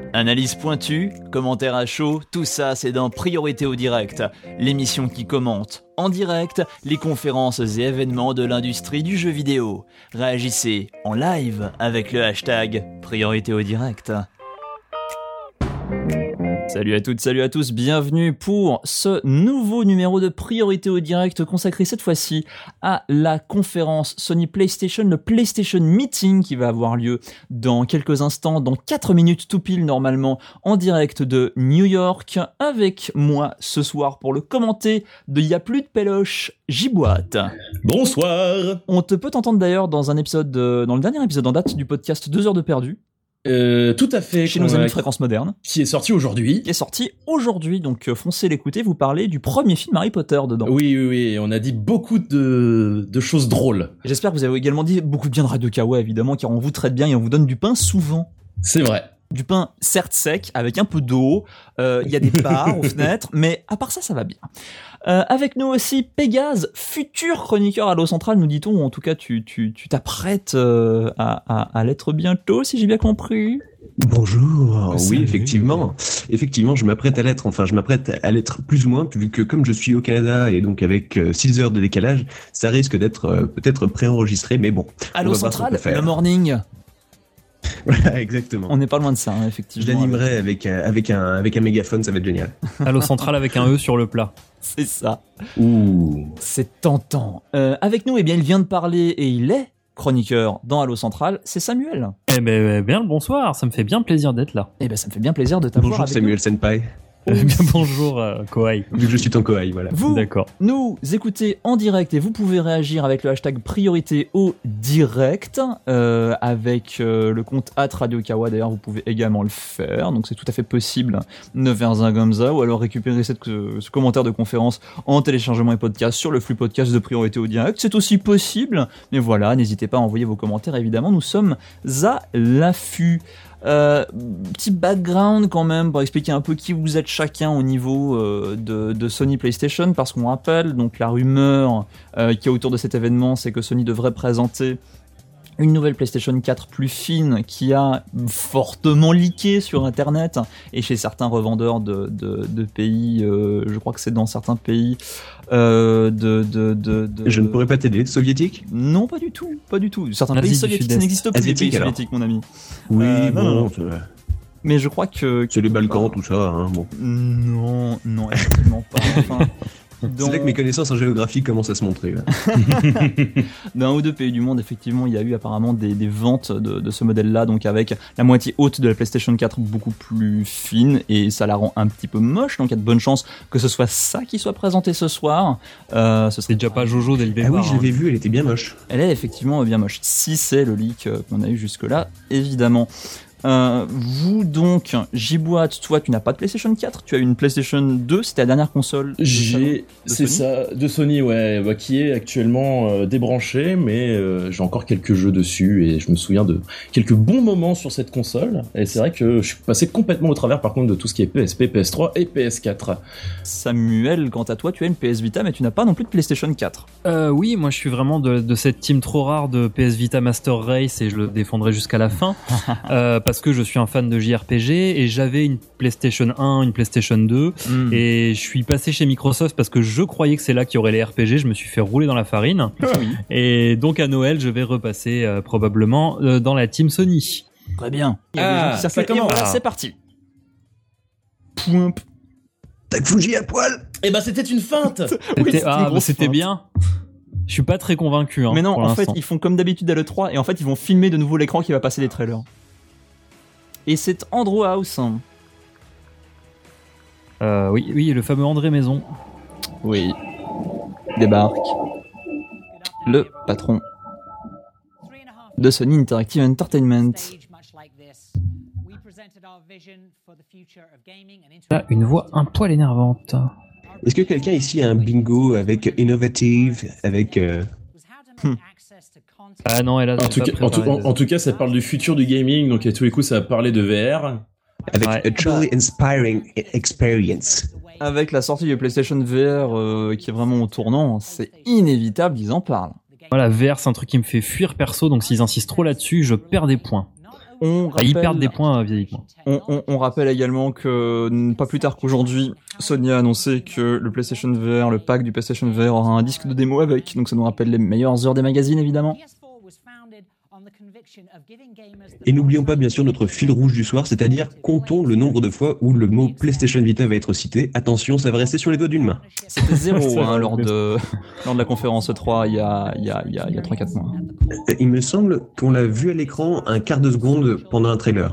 Analyse pointue, commentaires à chaud, tout ça c'est dans Priorité au direct, l'émission qui commente en direct les conférences et événements de l'industrie du jeu vidéo. Réagissez en live avec le hashtag Priorité au direct. Salut à toutes, salut à tous, bienvenue pour ce nouveau numéro de Priorité au direct consacré cette fois-ci à la conférence Sony PlayStation, le PlayStation Meeting qui va avoir lieu dans quelques instants, dans 4 minutes tout pile normalement, en direct de New York, avec moi ce soir pour le commenter de Y'a plus de péloche, J-Boîte. Bonsoir. On peut t'entendre d'ailleurs dans un épisode, dans le dernier épisode en date du podcast 2 heures de perdu. Tout à fait. Chez nos amis de Fréquence Moderne. Qui est sorti aujourd'hui. Donc foncez l'écouter, vous parlez du premier film Harry Potter dedans. Oui, on a dit beaucoup de choses drôles. J'espère que vous avez également dit beaucoup de bien de Radio Kawa, évidemment, car on vous traite bien et on vous donne du pain souvent. C'est vrai. Du pain certes sec, avec un peu d'eau, il y a des barres aux fenêtres, mais à part ça, ça va bien. Avec nous aussi, Pégase, futur chroniqueur à l'eau centrale, nous dit-on, ou en tout cas tu t'apprêtes à l'être bientôt, si j'ai bien compris. Bonjour, Salut. oui, effectivement, je m'apprête à l'être plus ou moins, vu que comme je suis au Canada et donc avec 6 heures de décalage, ça risque d'être peut-être préenregistré, mais bon. À l'eau centrale, le morning. Voilà, exactement. On n'est pas loin de ça, hein, effectivement. Je l'animerai avec un mégaphone, ça va être génial. Allo central avec un E sur le plat. C'est ça. Ouh. C'est tentant. Avec nous, eh bien, il vient de parler et il est chroniqueur dans Allo Central, c'est Samuel. Eh ben, bien le bonsoir, ça me fait bien plaisir d'être là. Eh ben, ça me fait bien plaisir de t'avoir Bonjour avec Samuel Senpai. Bonjour, Kohai. Vu que je suis ton Kohai, voilà. Vous D'accord. nous écoutez en direct et vous pouvez réagir avec le hashtag Priorité au direct, avec le compte @radiokawa. D'ailleurs, vous pouvez également le faire, donc c'est tout à fait possible de faire un comme ça, ou alors récupérer ce commentaire de conférence en téléchargement et podcast sur le flux podcast de Priorité au direct. C'est aussi possible, mais voilà, n'hésitez pas à envoyer vos commentaires, évidemment, nous sommes à l'affût. Petit background quand même pour expliquer un peu qui vous êtes chacun au niveau de Sony PlayStation, parce qu'on rappelle donc la rumeur qui est autour de cet événement, c'est que Sony devrait présenter une nouvelle PlayStation 4 plus fine qui a fortement leaké sur internet et chez certains revendeurs de pays, je crois que c'est dans certains pays Je ne pourrais pas t'aider, soviétique ? Non, pas du tout. Certains L'Asie pays du soviétiques, ça Sud-Est. n'existe plus, les pays Asiatique, alors. soviétiques, mon ami. Oui, non. Mais je crois que... C'est les Balkans, tout ça, hein, bon. Non, effectivement pas. Enfin, C'est là que mes connaissances en géographie commencent à se montrer. Là. D'un ou deux pays du monde, effectivement, il y a eu apparemment des ventes de ce modèle-là, donc avec la moitié haute de la PlayStation 4 beaucoup plus fine, et ça la rend un petit peu moche, donc il y a de bonnes chances que ce soit ça qui soit présenté ce soir. Ce serait C'est déjà pas Jojo dès le Ah départ. oui, je l'avais vu, elle était bien moche. Elle est effectivement bien moche, si c'est le leak qu'on a eu jusque-là, évidemment. Vous donc, J-Boîte, toi tu n'as pas de PlayStation 4, tu as une PlayStation 2, c'était la dernière console de C'est Sony. ça, de Sony, ouais, qui est actuellement débranché, mais j'ai encore quelques jeux dessus et je me souviens de quelques bons moments sur cette console. Et c'est vrai que je suis passé complètement au travers par contre de tout ce qui est PSP, PS3 et PS4. Samuel, quant à toi, tu as une PS Vita, mais tu n'as pas non plus de PlayStation 4. Oui, moi je suis vraiment de cette team trop rare de PS Vita Master Race et je le défendrai jusqu'à la fin. Parce que je suis un fan de JRPG et j'avais une PlayStation 1, une PlayStation 2 et je suis passé chez Microsoft parce que je croyais que c'est là qu'il y aurait les RPG, je me suis fait rouler dans la farine. Et donc à Noël, je vais repasser probablement dans la team Sony. Très bien. Ça commence. Voilà, c'est parti. Point. T'as Fuji à poil. Eh ben c'était une feinte. C'était bien. Je suis pas très convaincu. Hein, mais non, pour en fait, l'instant. ils font comme d'habitude à l'E3 et en fait, ils vont filmer de nouveau l'écran qui va passer les trailers. Et c'est Andrew House. Oui, le fameux André Maison. Oui. Débarque. Le patron de Sony Interactive Entertainment. Là, une voix un poil énervante. Est-ce que quelqu'un ici a un bingo avec Innovative, avec... Ah non, elle a En tout cas, ça parle du futur du gaming, donc à tous les coups, ça va parler de VR. Avec Ouais. a truly inspiring experience. Avec la sortie du PlayStation VR qui est vraiment au tournant, c'est inévitable, ils en parlent. Voilà, VR, c'est un truc qui me fait fuir perso, donc s'ils insistent trop là-dessus, je perds des points. Ils perdent des points vieilliquement. On rappelle également que pas plus tard qu'aujourd'hui, Sony a annoncé que le PlayStation VR, le pack du PlayStation VR aura un disque de démo avec, donc ça nous rappelle les meilleures heures des magazines évidemment. Et n'oublions pas bien sûr notre fil rouge du soir, c'est-à-dire comptons le nombre de fois où le mot PlayStation Vita va être cité. Attention, ça va rester sur les doigts d'une main. C'était 0 lors de la conférence E3 il y a 3-4 mois. Il me semble qu'on l'a vu à l'écran un quart de seconde pendant un trailer.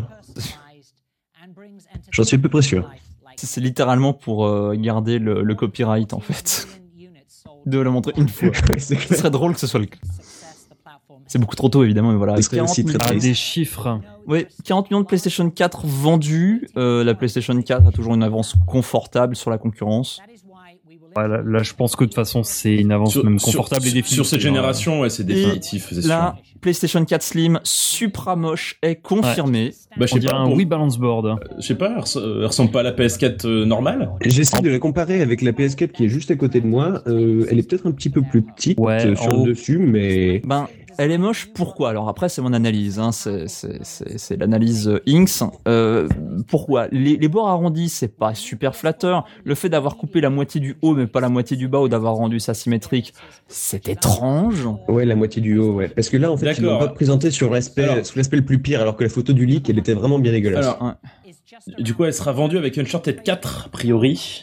J'en suis à peu près sûr. C'est littéralement pour garder le copyright en fait. De le montrer une fois. Ce serait drôle que ce soit le cas. C'est beaucoup trop tôt évidemment, mais voilà. C'est aussi très triste. Des chiffres. Oui, 40 millions de PlayStation 4 vendus. La PlayStation 4 a toujours une avance confortable sur la concurrence. Ouais, là, je pense que de toute façon, c'est une avance même confortable et définitive. Sur cette génération, ouais, c'est définitif. C'est là, sûr. PlayStation 4 Slim supra moche est confirmé. Bah, On dirait un Wii Balance Board. Je sais pas, elle ressemble pas à la PS4 normale. J'essaie de la comparer avec la PS4 qui est juste à côté de moi. Elle est peut-être un petit peu plus petite sur le dessus, mais... Elle est moche, pourquoi? Alors après, c'est mon analyse, hein, c'est l'analyse Inks. Pourquoi? Les bords arrondis, c'est pas super flatteur. Le fait d'avoir coupé la moitié du haut, mais pas la moitié du bas, ou d'avoir rendu ça symétrique, c'est étrange. Ouais, la moitié du haut, ouais. Parce que là, en fait, ils l'ont pas présenté sous l'aspect le plus pire, alors que la photo du leak, elle était vraiment bien dégueulasse. Alors, du coup, elle sera vendue avec Uncharted 4, a priori.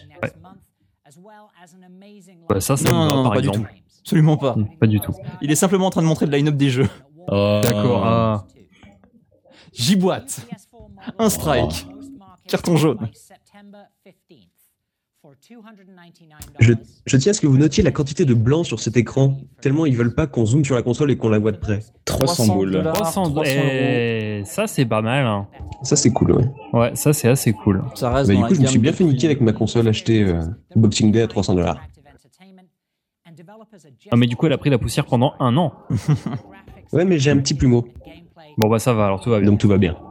Ouais, ça me va, par exemple. Absolument pas. Pas du tout. Il est simplement en train de montrer le line-up des jeux. D'accord. J'y boite. Un strike. Carton jaune. Je tiens à ce que vous notiez la quantité de blanc sur cet écran, tellement ils veulent pas qu'on zoome sur la console et qu'on la voit de près. 300 boules. 300 €. Ça, c'est pas mal. Hein. Ça, c'est cool, ouais. Ouais, ça, c'est assez cool. Ça reste du dans coup, la je me suis gamme bien fait niquer avec ma console achetée Boxing Day à 300 $. Ah, mais du coup, elle a pris la poussière pendant 1 an. Ouais, mais j'ai un petit plumeau. Bon, bah ça va, alors tout va bien. Donc tout va bien.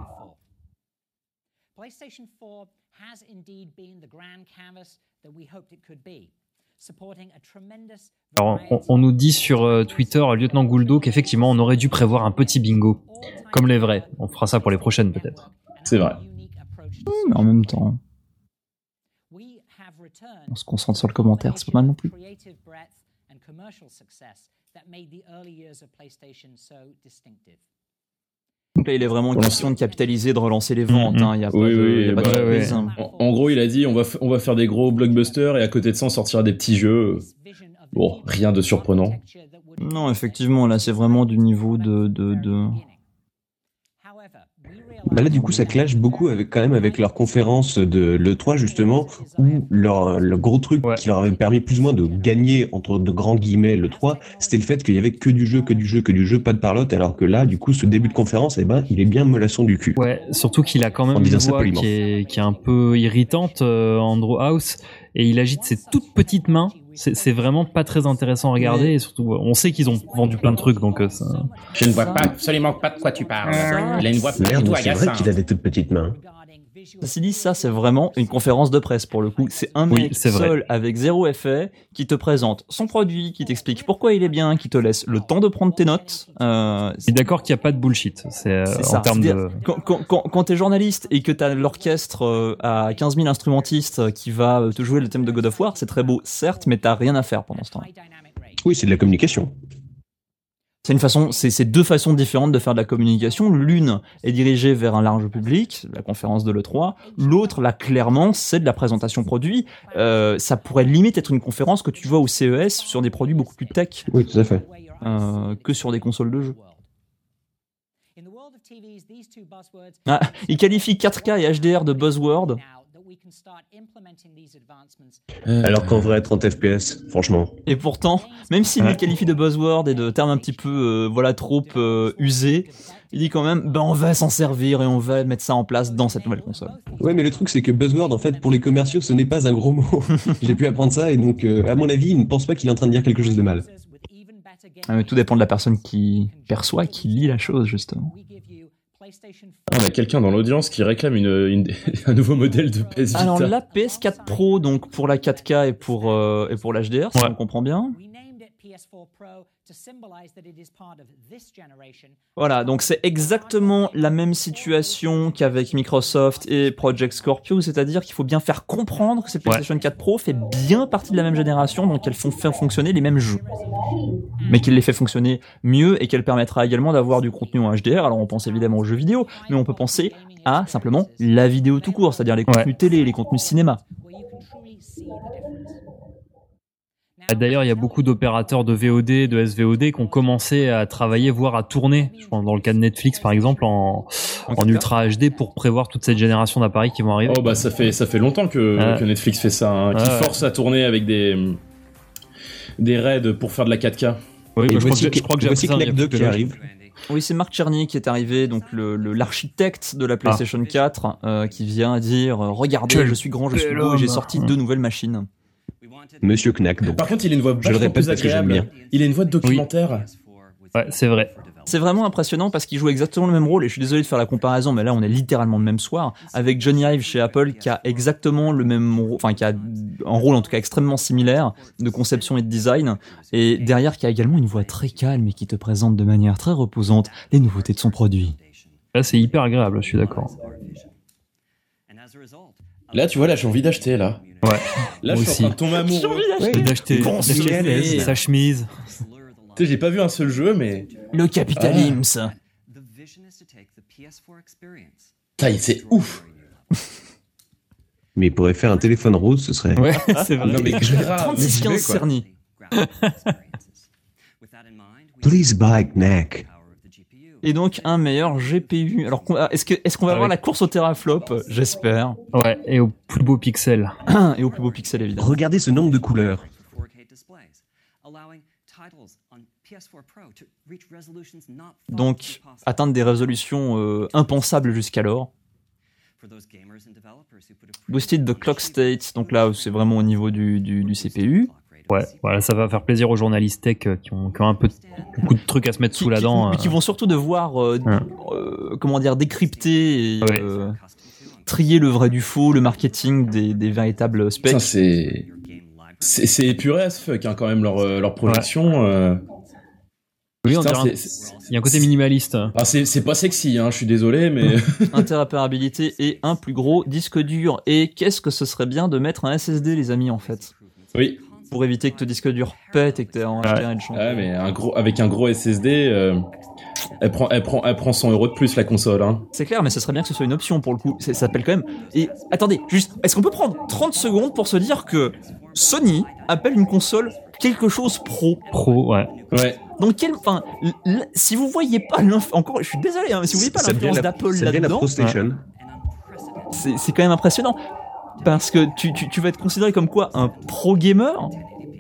Alors, on nous dit sur Twitter, Lieutenant Gouldo, qu'effectivement, on aurait dû prévoir un petit bingo. Comme les vrais. On fera ça pour les prochaines, peut-être. C'est vrai. Mais en même temps, on se concentre sur le commentaire, c'est pas mal non plus. Donc là, il est vraiment question de capitaliser, de relancer les ventes. Il n'y a pas de surprise. En gros, il a dit on va faire des gros blockbusters et à côté de ça, on sortira des petits jeux. Bon, rien de surprenant. Non, effectivement, là, c'est vraiment du niveau de... Bah là, du coup, ça clash beaucoup avec leur conférence de l'E3, justement, où leur gros truc qui leur avait permis plus ou moins de gagner, entre de grands guillemets, l'E3, c'était le fait qu'il y avait que du jeu, pas de parlotte, alors que là, du coup, ce début de conférence, il est bien mollasson du cul. Ouais, surtout qu'il a quand même une voix qui est un peu irritante, Andrew House, et il agite ses toutes petites mains. C'est vraiment pas très intéressant à regarder, et surtout, on sait qu'ils ont vendu plein de trucs, donc ça... Je ne vois absolument pas de quoi tu parles. Il a une voix plutôt agaçante. C'est vrai qu'il a des toutes petites mains. Ceci dit, ça, c'est vraiment une conférence de presse, pour le coup. C'est un mec seul, avec zéro effet, qui te présente son produit, qui t'explique pourquoi il est bien, qui te laisse le temps de prendre tes notes. Je suis d'accord qu'il n'y a pas de bullshit. C'est en termes de... Quand t'es journaliste et que t'as l'orchestre à 15 000 instrumentistes qui va te jouer le thème de God of War, c'est très beau, certes, mais t'as rien à faire pendant ce temps. Oui, c'est de la communication. C'est deux façons différentes de faire de la communication. L'une est dirigée vers un large public, la conférence de l'E3. L'autre, là, clairement, c'est de la présentation produit. Ça pourrait limite être une conférence que tu vois au CES sur des produits beaucoup plus tech. Oui, tout à fait. Que sur des consoles de jeux. Il qualifie 4K et HDR de buzzword. Alors qu'en vrai, 30 FPS, franchement. Et pourtant, même s'il les qualifie de buzzword et de termes un petit peu, trop usés, il dit quand même, on va s'en servir et on va mettre ça en place dans cette nouvelle console. Ouais, mais le truc, c'est que buzzword, en fait, pour les commerciaux, ce n'est pas un gros mot. J'ai pu apprendre ça, et donc, à mon avis, il ne pense pas qu'il est en train de dire quelque chose de mal. Mais tout dépend de la personne qui perçoit, qui lit la chose, justement. On a quelqu'un dans l'audience qui réclame un nouveau modèle de PS Vita. Alors la PS4 Pro, donc pour la 4K et pour l'HDR, si on comprend bien. Voilà, donc c'est exactement la même situation qu'avec Microsoft et Project Scorpio, c'est-à-dire qu'il faut bien faire comprendre que cette PlayStation 4 Pro fait bien partie de la même génération, donc qu'elles font faire fonctionner les mêmes jeux, mais qu'elle les fait fonctionner mieux et qu'elle permettra également d'avoir du contenu en HDR. Alors on pense évidemment aux jeux vidéo, mais on peut penser à simplement la vidéo tout court, c'est-à-dire les contenus télé, les contenus cinéma. D'ailleurs, il y a beaucoup d'opérateurs de VOD, de SVOD qui ont commencé à travailler, voire à tourner, je pense dans le cas de Netflix par exemple, en Ultra HD pour prévoir toute cette génération d'appareils qui vont arriver. Oh bah ça fait longtemps que Netflix fait ça, hein, qui force à tourner avec des raids pour faire de la 4K. Oui, je crois que j'ai appris ça. Kinect 2 qui arrive. Oui, c'est Mark Cerny qui est arrivé, donc l'architecte de la PlayStation 4, qui vient dire regardez, je suis grand, je suis beau, et j'ai sorti 2 nouvelles machines. Monsieur Knack, donc. Par contre, il a une voix vachement plus agréable. Il a une voix de documentaire. Ouais, c'est vrai. C'est vraiment impressionnant parce qu'il joue exactement le même rôle, et je suis désolé de faire la comparaison, mais là on est littéralement le même soir, avec Johnny Ive chez Apple qui a exactement le même rôle, enfin qui a un rôle en tout cas extrêmement similaire de conception et de design, et derrière qui a également une voix très calme et qui te présente de manière très reposante les nouveautés de son produit. Là c'est hyper agréable, je suis d'accord. Là tu vois, là j'ai envie d'acheter là. Ouais. Là je suis en train de tomber amoureux. D'acheter sa chemise. Tu sais, j'ai pas vu un seul jeu, mais... Le capitalisme. C'est ouf. Mais il pourrait faire un téléphone rose, ce serait... Ouais, c'est vrai. Non mais grave. 3615 Cerny. Please buy Knack. Et donc un meilleur GPU. Alors est-ce qu'on va avoir la course au teraflop? J'espère. Ouais, et au plus beau pixel. Et au plus beau pixel évidemment. Regardez ce nombre de couleurs. Donc atteindre des résolutions impensables jusqu'alors. Boosted the clock state, donc là c'est vraiment au niveau du CPU. Ouais, voilà, ça va faire plaisir aux journalistes tech qui ont un peu beaucoup de trucs à se mettre sous la dent. Qui vont surtout devoir comment dire, décrypter et trier le vrai du faux, le marketing des véritables specs. Ça, c'est épuré as fuck hein, quand même leur projection. Oui, on dirait il y a un côté minimaliste. Ah, c'est pas sexy, hein, je suis désolé, mais... Interopérabilité et un plus gros disque dur. Et qu'est-ce que ce serait bien de mettre un SSD, les amis, en fait? Oui. Pour éviter que ton disque dur pète et que t'aies en HDR et de changer. Ouais, mais avec un gros SSD, elle prend 100 € de plus, la console, hein. C'est clair, mais ce serait bien que ce soit une option, pour le coup. Ça s'appelle quand même... Et attendez, juste, est-ce qu'on peut prendre 30 secondes pour se dire que Sony appelle une console quelque chose pro? Pro, ouais. Ouais. Donc si vous voyez pas encore, je suis désolé, hein, mais si vous voyez pas l'influence d'Apple là-dedans, c'est quand même impressionnant parce que tu vas être considéré comme quoi, un pro gamer?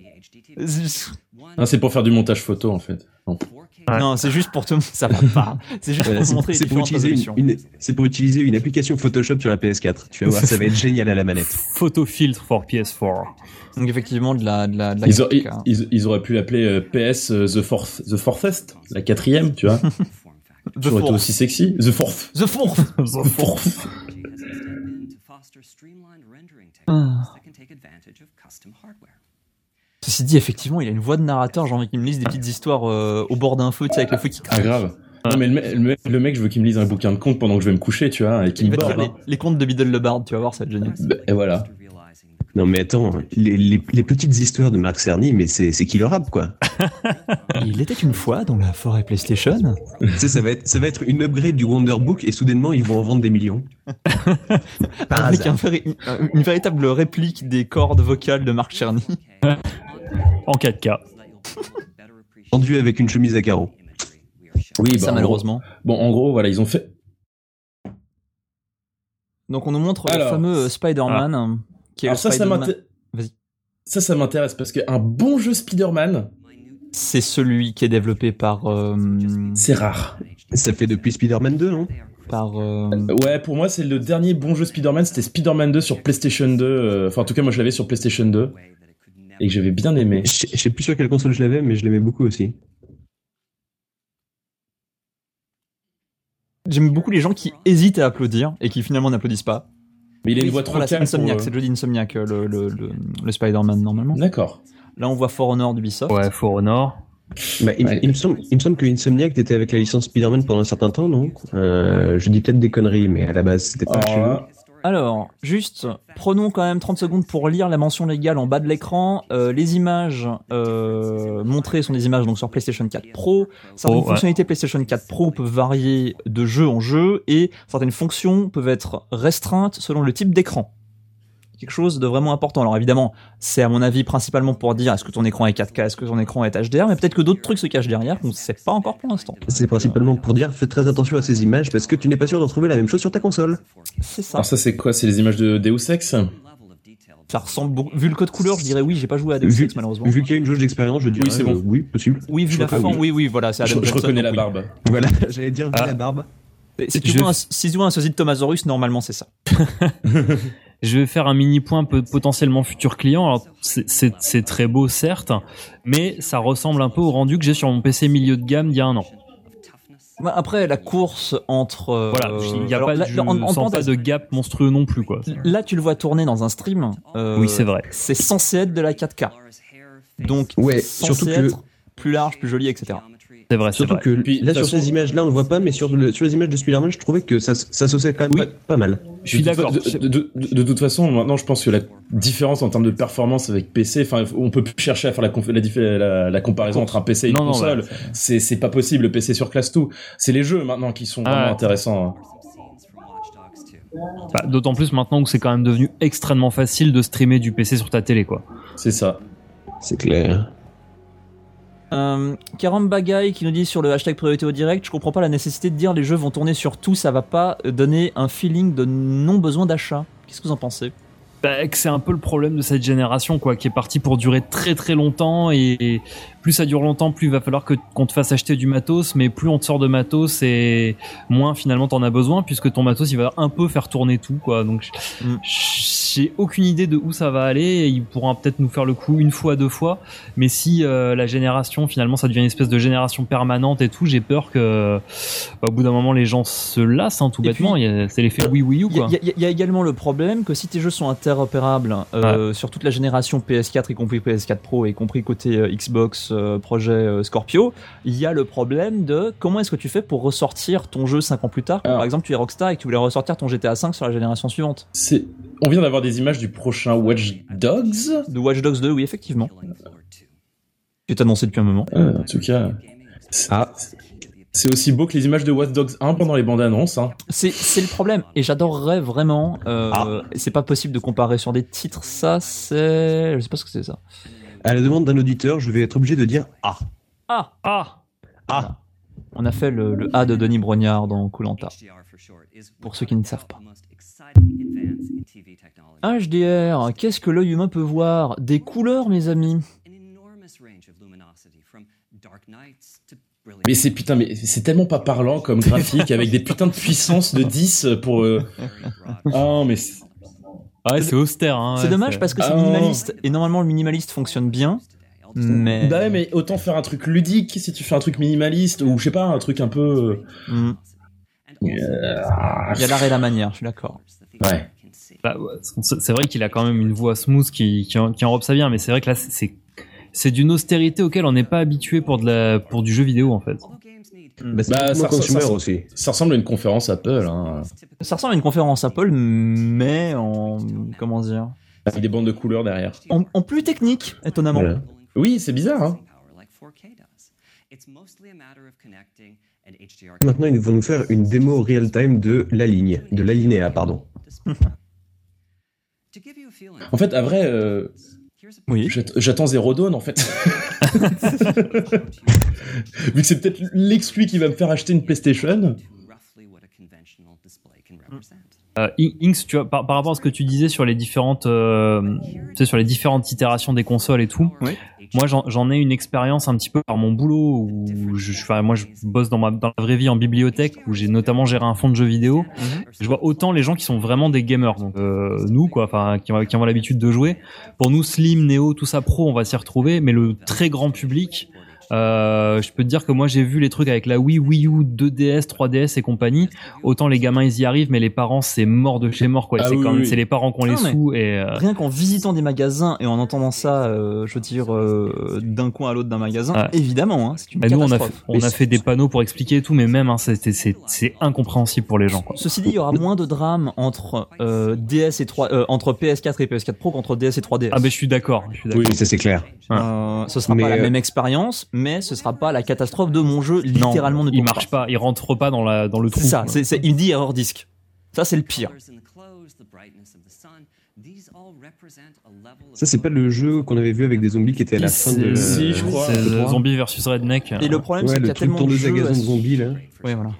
Non, c'est pour faire du montage photo en fait. Non, c'est juste pour ça va pas. C'est juste pour te montrer les différentes résolutions. C'est pour utiliser une application Photoshop sur la PS4. Tu vas voir, ça va être génial à la manette. Photo filtre for PS4. Donc effectivement de la ils auraient pu l'appeler PS The Fourthest, la 4e, tu vois. Ça aurait été aussi sexy. The Fourth. Ceci dit, effectivement, il a une voix de narrateur. J'ai envie qu'il me lise des petites histoires au bord d'un feu, tu sais, avec le feu qui craque. Ah grave. Non mais le mec, je veux qu'il me lise un bouquin de contes pendant que je vais me coucher, tu vois, et qu'il me borde. Les contes de Biddle le Bard, tu vas voir, ça va être génial. Et voilà. Non mais attends, les petites histoires de Mark Cerny, mais c'est killer rap quoi. Il était une fois dans la forêt PlayStation. Tu sais, ça va être une upgrade du Wonder Book et soudainement ils vont en vendre des millions. Avec une véritable réplique des cordes vocales de Mark Cerny. En 4K. Vendu avec une chemise à carreaux. Oui, ça malheureusement. En gros, voilà, ils ont fait. Donc on nous montre le fameux Spider-Man. Qui est ça m'intéresse parce qu'un bon jeu Spider-Man, c'est celui qui est développé par... C'est rare. Ça fait depuis Spider-Man 2, non? Ouais, pour moi, c'est le dernier bon jeu Spider-Man, c'était Spider-Man 2 sur PlayStation 2. Enfin, en tout cas, moi, je l'avais sur PlayStation 2. Et que j'avais bien aimé. Je sais plus sur quelle console je l'avais, mais je l'aimais beaucoup aussi. J'aime beaucoup les gens qui hésitent à applaudir et qui finalement n'applaudissent pas. Mais il a une voix trop calme. C'est le jeu d'Insomniac, le Spider-Man normalement. D'accord. Là, on voit For Honor d'Ubisoft. Ouais, For Honor. Bah, il me semble que Insomniac était avec la licence Spider-Man pendant un certain temps, non? Je dis peut-être des conneries, mais à la base, c'était pas chez eux. Alors, juste, prenons quand même 30 secondes pour lire la mention légale en bas de l'écran. Les images montrées sont des images donc sur PlayStation 4 Pro. Certaines fonctionnalités PlayStation 4 Pro peuvent varier de jeu en jeu et certaines fonctions peuvent être restreintes selon le type d'écran. Quelque chose de vraiment important. Alors évidemment, c'est à mon avis principalement pour dire est-ce que ton écran est 4K, est-ce que ton écran est HDR, mais peut-être que d'autres trucs se cachent derrière qu'on ne sait pas encore pour l'instant. C'est principalement pour dire fais très attention à ces images parce que tu n'es pas sûr d'en trouver la même chose sur ta console. C'est ça. Alors ça c'est quoi? C'est les images de Deus Ex? Ça ressemble beaucoup. Vu le code couleur, je dirais oui, j'ai pas joué à Deus Ex malheureusement. Vu qu'il y a une jauge d'expérience, je dirais oui, c'est bon. Oui, possible. Oui, vu la forme, oui, voilà, c'est Adam Je reconnais la barbe. Voilà, j'allais dire la barbe. Si tu vois un sosie de Thomasaurus, normalement c'est ça. Je vais faire un mini point potentiellement futur client. Alors c'est très beau certes, mais ça ressemble un peu au rendu que j'ai sur mon PC milieu de gamme d'il y a un an. Après la course entre voilà, il y a pas de gap monstrueux non plus quoi. Là tu le vois tourner dans un stream. Oui, c'est vrai. C'est censé être de la 4K. Donc ouais, censé surtout être plus large, plus joli, etc. C'est vrai, surtout que puis, là sur ces images-là on ne voit pas, mais sur les images de Spider-Man, je trouvais que ça s'associait quand même pas mal. Je suis d'accord. De toute façon, maintenant, je pense que la différence en termes de performance avec PC, enfin, on peut plus chercher à faire la comparaison entre un PC et une console. C'est pas possible. Le PC sur Class 2, c'est les jeux maintenant qui sont vraiment intéressants. Bah, d'autant plus maintenant que c'est quand même devenu extrêmement facile de streamer du PC sur ta télé, quoi. C'est ça. C'est clair. Karam Bagay qui nous dit sur le hashtag priorité au direct, je comprends pas la nécessité de dire les jeux vont tourner sur tout, ça va pas donner un feeling de non besoin d'achat. Qu'est-ce que vous en pensez? C'est un peu le problème de cette génération, quoi, qui est partie pour durer très très longtemps et plus ça dure longtemps, plus il va falloir qu'on te fasse acheter du matos, mais plus on te sort de matos et moins finalement t'en as besoin puisque ton matos il va un peu faire tourner tout, quoi. Donc j'ai aucune idée de où ça va aller et il pourra peut-être nous faire le coup une fois, deux fois, mais si la génération finalement ça devient une espèce de génération permanente et tout, j'ai peur que au bout d'un moment les gens se lassent, tout bêtement. C'est l'effet Wii U, quoi. Il y a également le problème que si tes jeux sont interopérables sur toute la génération PS4, y compris PS4 Pro, y compris côté Xbox projet Scorpio, il y a le problème de comment est-ce que tu fais pour ressortir ton jeu 5 ans plus tard. Par exemple, tu es Rockstar et que tu voulais ressortir ton GTA 5 sur la génération suivante. On vient d'avoir des images du prochain Watch Dogs. De Watch Dogs 2, oui, effectivement. Qui est annoncé depuis un moment. En tout cas, c'est aussi beau que les images de Watch Dogs 1 pendant les bandes annonces. C'est le problème. Et j'adorerais vraiment. C'est pas possible de comparer sur des titres. Ça, c'est. Je sais pas ce que c'est ça. À la demande d'un auditeur, je vais être obligé de dire On a fait le A de Denis Brognard dans Koh-Lanta. Pour ceux qui ne savent pas. HDR, qu'est-ce que l'œil humain peut voir? Des couleurs, mes amis. Mais c'est tellement pas parlant comme graphique avec des putains de puissances de 10 pour c'est austère, c'est dommage parce que c'est minimaliste et normalement le minimaliste fonctionne bien. Mais autant faire un truc ludique si tu fais un truc minimaliste ou je sais pas, un truc un peu il y a l'art et la manière, je suis d'accord. Ouais. C'est vrai qu'il a quand même une voix smooth qui enrobe ça bien, mais c'est vrai que là c'est d'une austérité auquel on n'est pas habitué pour du jeu vidéo en fait. Ça ressemble à une conférence Apple. Ça ressemble à une conférence Apple, mais en comment dire, avec des bandes de couleurs derrière. En plus technique, étonnamment. Voilà. Oui, c'est bizarre. Maintenant, ils vont nous faire une démo real-time de l'alinéa, pardon. En fait, à vrai, oui. J'attends Zero Dawn, en fait. Vu que c'est peut-être l'exclu qui va me faire acheter une PlayStation. Inks, tu vois, par rapport à ce que tu disais sur les différentes, sur les différentes itérations des consoles et tout. Oui. Moi, j'en ai une expérience un petit peu par mon boulot où moi, je bosse dans la vraie vie en bibliothèque où j'ai notamment géré un fonds de jeux vidéo. Je vois autant les gens qui sont vraiment des gamers, donc nous, quoi, enfin, qui ont l'habitude de jouer. Pour nous, Slim, Neo, tout ça, pro, on va s'y retrouver, mais le très grand public. Je peux te dire que moi j'ai vu les trucs avec la Wii U, 2DS, 3DS et compagnie. Autant les gamins ils y arrivent, mais les parents c'est mort de chez mort quoi. C'est les parents qui ont les sous et rien qu'en visitant des magasins et en entendant ça, je veux dire d'un coin à l'autre d'un magasin, évidemment, c'est une catastrophe. Nous on a fait des panneaux pour expliquer et tout, mais même c'est incompréhensible pour les gens quoi. Ceci dit, il y aura moins de drames entre DS et entre PS4 et PS4 Pro qu'entre DS et 3DS. Ah ben je suis d'accord. Oui, ça c'est clair. Ce sera pas la même expérience, mais ce sera pas la catastrophe de mon jeu littéralement ne tourne pas. Il marche pas, il rentre pas dans le trou. C'est ça, il me dit erreur disque. Ça c'est le pire. Ça c'est pas le jeu qu'on avait vu avec des zombies qui était à la fin de si je crois c'est Zombie versus Redneck. Et le problème c'est qu'il y a tellement de jeux à gazon de zombies là. Ouais voilà.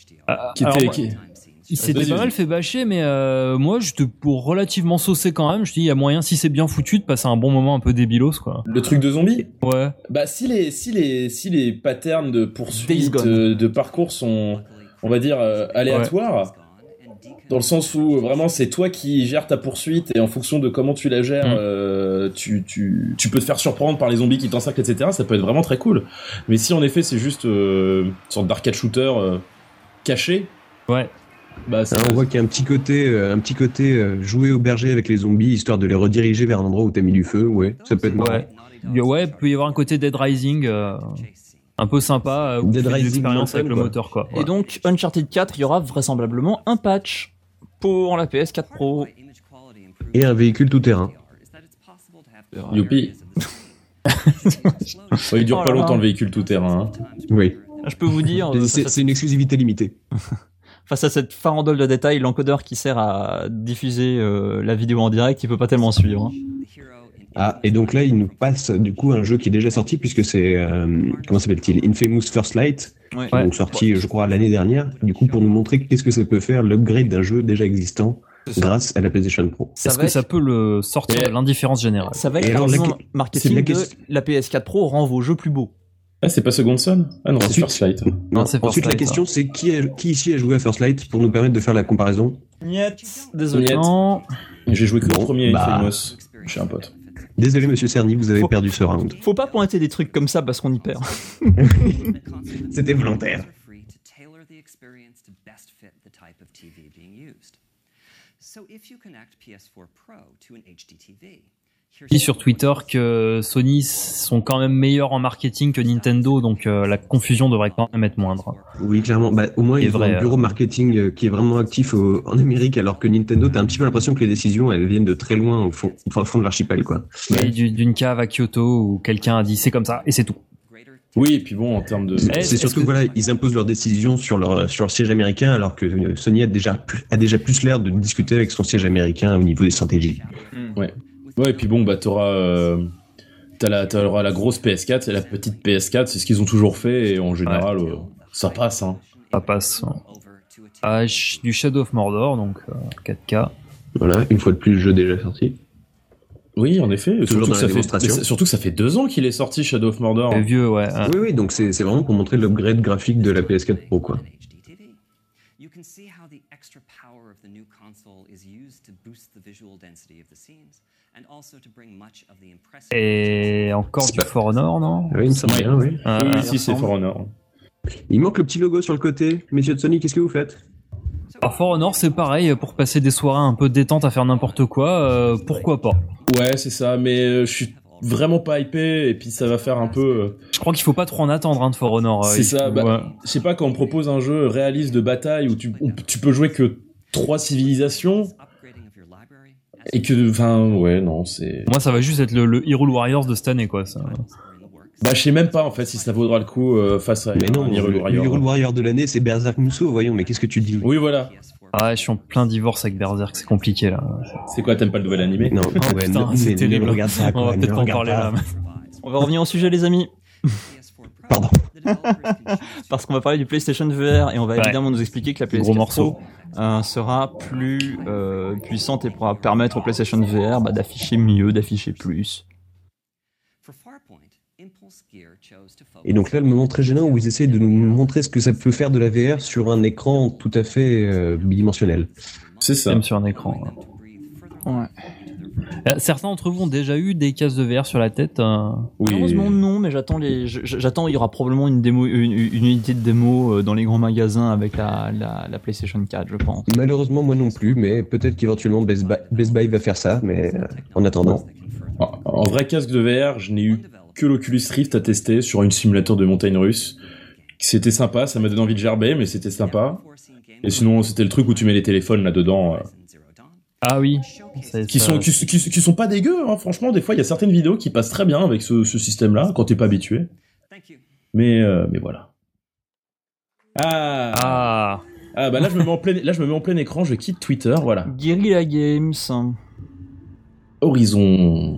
Il s'était pas mal fait bâcher, mais moi j'étais pour relativement saucer quand même. Je dis il y a moyen, si c'est bien foutu, de passer un bon moment un peu débilos quoi. Le truc de zombie. Ouais. Bah si les patterns de poursuite de parcours sont, on va dire, aléatoires, dans le sens où vraiment c'est toi qui gères ta poursuite et en fonction de comment tu la gères, tu peux te faire surprendre par les zombies qui t'encerclent, etc. Ça peut être vraiment très cool. Mais si en effet c'est juste une sorte d'arcade shooter caché. Ouais. Bah, on voit qu'il y a un petit côté jouer au berger avec les zombies histoire de les rediriger vers un endroit où t'as mis du feu. Ouais, ça peut être marrant. Ouais, il peut y avoir un côté Dead Rising un peu sympa, où Dead Rising expérience avec le moteur quoi. Et donc Uncharted 4, il y aura vraisemblablement un patch pour la PS4 Pro et un véhicule tout terrain. Youpi. Il dure pas longtemps le véhicule tout terrain. Oui. Je peux vous dire, c'est une exclusivité limitée. Face à cette farandole de détails, l'encodeur qui sert à diffuser la vidéo en direct, il peut pas tellement suivre. Ah, et donc là, il nous passe du coup un jeu qui est déjà sorti puisque c'est comment s'appelle-t-il, Infamous First Light, donc sorti je crois l'année dernière. Du coup, pour nous montrer qu'est-ce que ça peut faire l'upgrade d'un jeu déjà existant grâce à la PlayStation Pro. Est-ce que ça peut le sortir de l'indifférence générale? Ça va être l'argument marketing de la PS4 Pro rend vos jeux plus beaux. Ah, c'est pas Second Son? Ah non, c'est First Light. Non, c'est Ensuite, la question, c'est qui ici a joué à First Light pour nous permettre de faire la comparaison? Niet. Désolé. Non. J'ai joué que le premier Infamous chez un pote. Désolé, monsieur Cerny, vous avez perdu ce round. Faut pas pointer des trucs comme ça parce qu'on y perd. C'était volontaire. Dit sur Twitter que Sony sont quand même meilleurs en marketing que Nintendo, donc la confusion devrait quand même être moindre. Oui, clairement. Bah, au moins, ils ont un bureau marketing qui est vraiment actif en Amérique, alors que Nintendo, t'as un petit peu l'impression que les décisions, elles viennent de très loin, au fond de l'archipel, quoi. Ouais. D'une cave à Kyoto où quelqu'un a dit c'est comme ça et c'est tout. Oui, et puis bon, en termes de... C'est surtout que voilà, ils imposent leurs décisions sur leur siège américain, alors que Sony a déjà plus l'air de discuter avec son siège américain au niveau des stratégies. Ouais. Ouais, et puis bon, bah t'auras la grosse PS4 et la petite PS4, c'est ce qu'ils ont toujours fait, et en général, ça passe, hein. Ça passe. Du Shadow of Mordor, donc 4K. Voilà, une fois de plus, le jeu déjà sorti. Oui, en effet. Toujours dans la démonstration. Surtout que ça fait 2 ans qu'il est sorti, Shadow of Mordor. C'est vieux, ouais. Oui, donc c'est vraiment pour montrer l'upgrade graphique de la PS4 Pro, quoi. Et encore du For Honor, non? Oui, il me semble bien, oui. Oui, si, c'est For Honor. Il manque le petit logo sur le côté. Messieurs de Sony, qu'est-ce que vous faites? Alors For Honor, c'est pareil, pour passer des soirées un peu détente à faire n'importe quoi, pourquoi pas? Ouais, c'est ça, mais je suis vraiment pas hypé, et puis ça va faire un peu... Je crois qu'il faut pas trop en attendre, hein, de For Honor. C'est ça, je sais pas, quand on propose un jeu réaliste de bataille où tu peux jouer que 3 civilisations, et que, enfin, ouais, non, c'est... Moi, ça va juste être le Hyrule Warriors de cette année, quoi, ça. Bah, je sais même pas, en fait, si ça vaudra le coup face à Hyrule Warrior. Hyrule Warrior de l'année, c'est Berserk Musou, voyons, mais qu'est-ce que tu dis? Oui, voilà. Ah, je suis en plein divorce avec Berserk, c'est compliqué, là. C'est quoi, t'aimes pas le nouvel animé? Non, ouais, putain, c'est terrible. Regarde ça, on va peut-être pas en parler, là. On va revenir au sujet, les amis. Pardon. Parce qu'on va parler du PlayStation VR et on va évidemment nous expliquer que la PS4 Pro sera plus puissante et pourra permettre au PlayStation VR d'afficher mieux, d'afficher plus. Et donc là, le moment très gênant où ils essayent de nous montrer ce que ça peut faire de la VR sur un écran tout à fait bidimensionnel. C'est ça. Même sur un écran. Ouais. Certains d'entre vous ont déjà eu des casques de VR sur la tête. Oui. Heureusement non, mais j'attends il y aura probablement une unité de démo dans les grands magasins avec la PlayStation 4, je pense. Malheureusement, moi non plus, mais peut-être qu'éventuellement Best Buy va faire ça, mais en attendant. En vrai casque de VR, je n'ai eu que l'Oculus Rift à tester sur une simulateur de montagne russe. C'était sympa, ça m'a donné envie de gerber, mais c'était sympa. Et sinon, c'était le truc où tu mets les téléphones là-dedans. Ah oui. Qui sont pas dégueux, hein. Franchement, des fois, il y a certaines vidéos qui passent très bien avec ce système-là, quand t'es pas habitué. Mais voilà. Ah, bah là, je me mets en plein écran, je quitte Twitter, voilà. Guerrilla Games. Horizon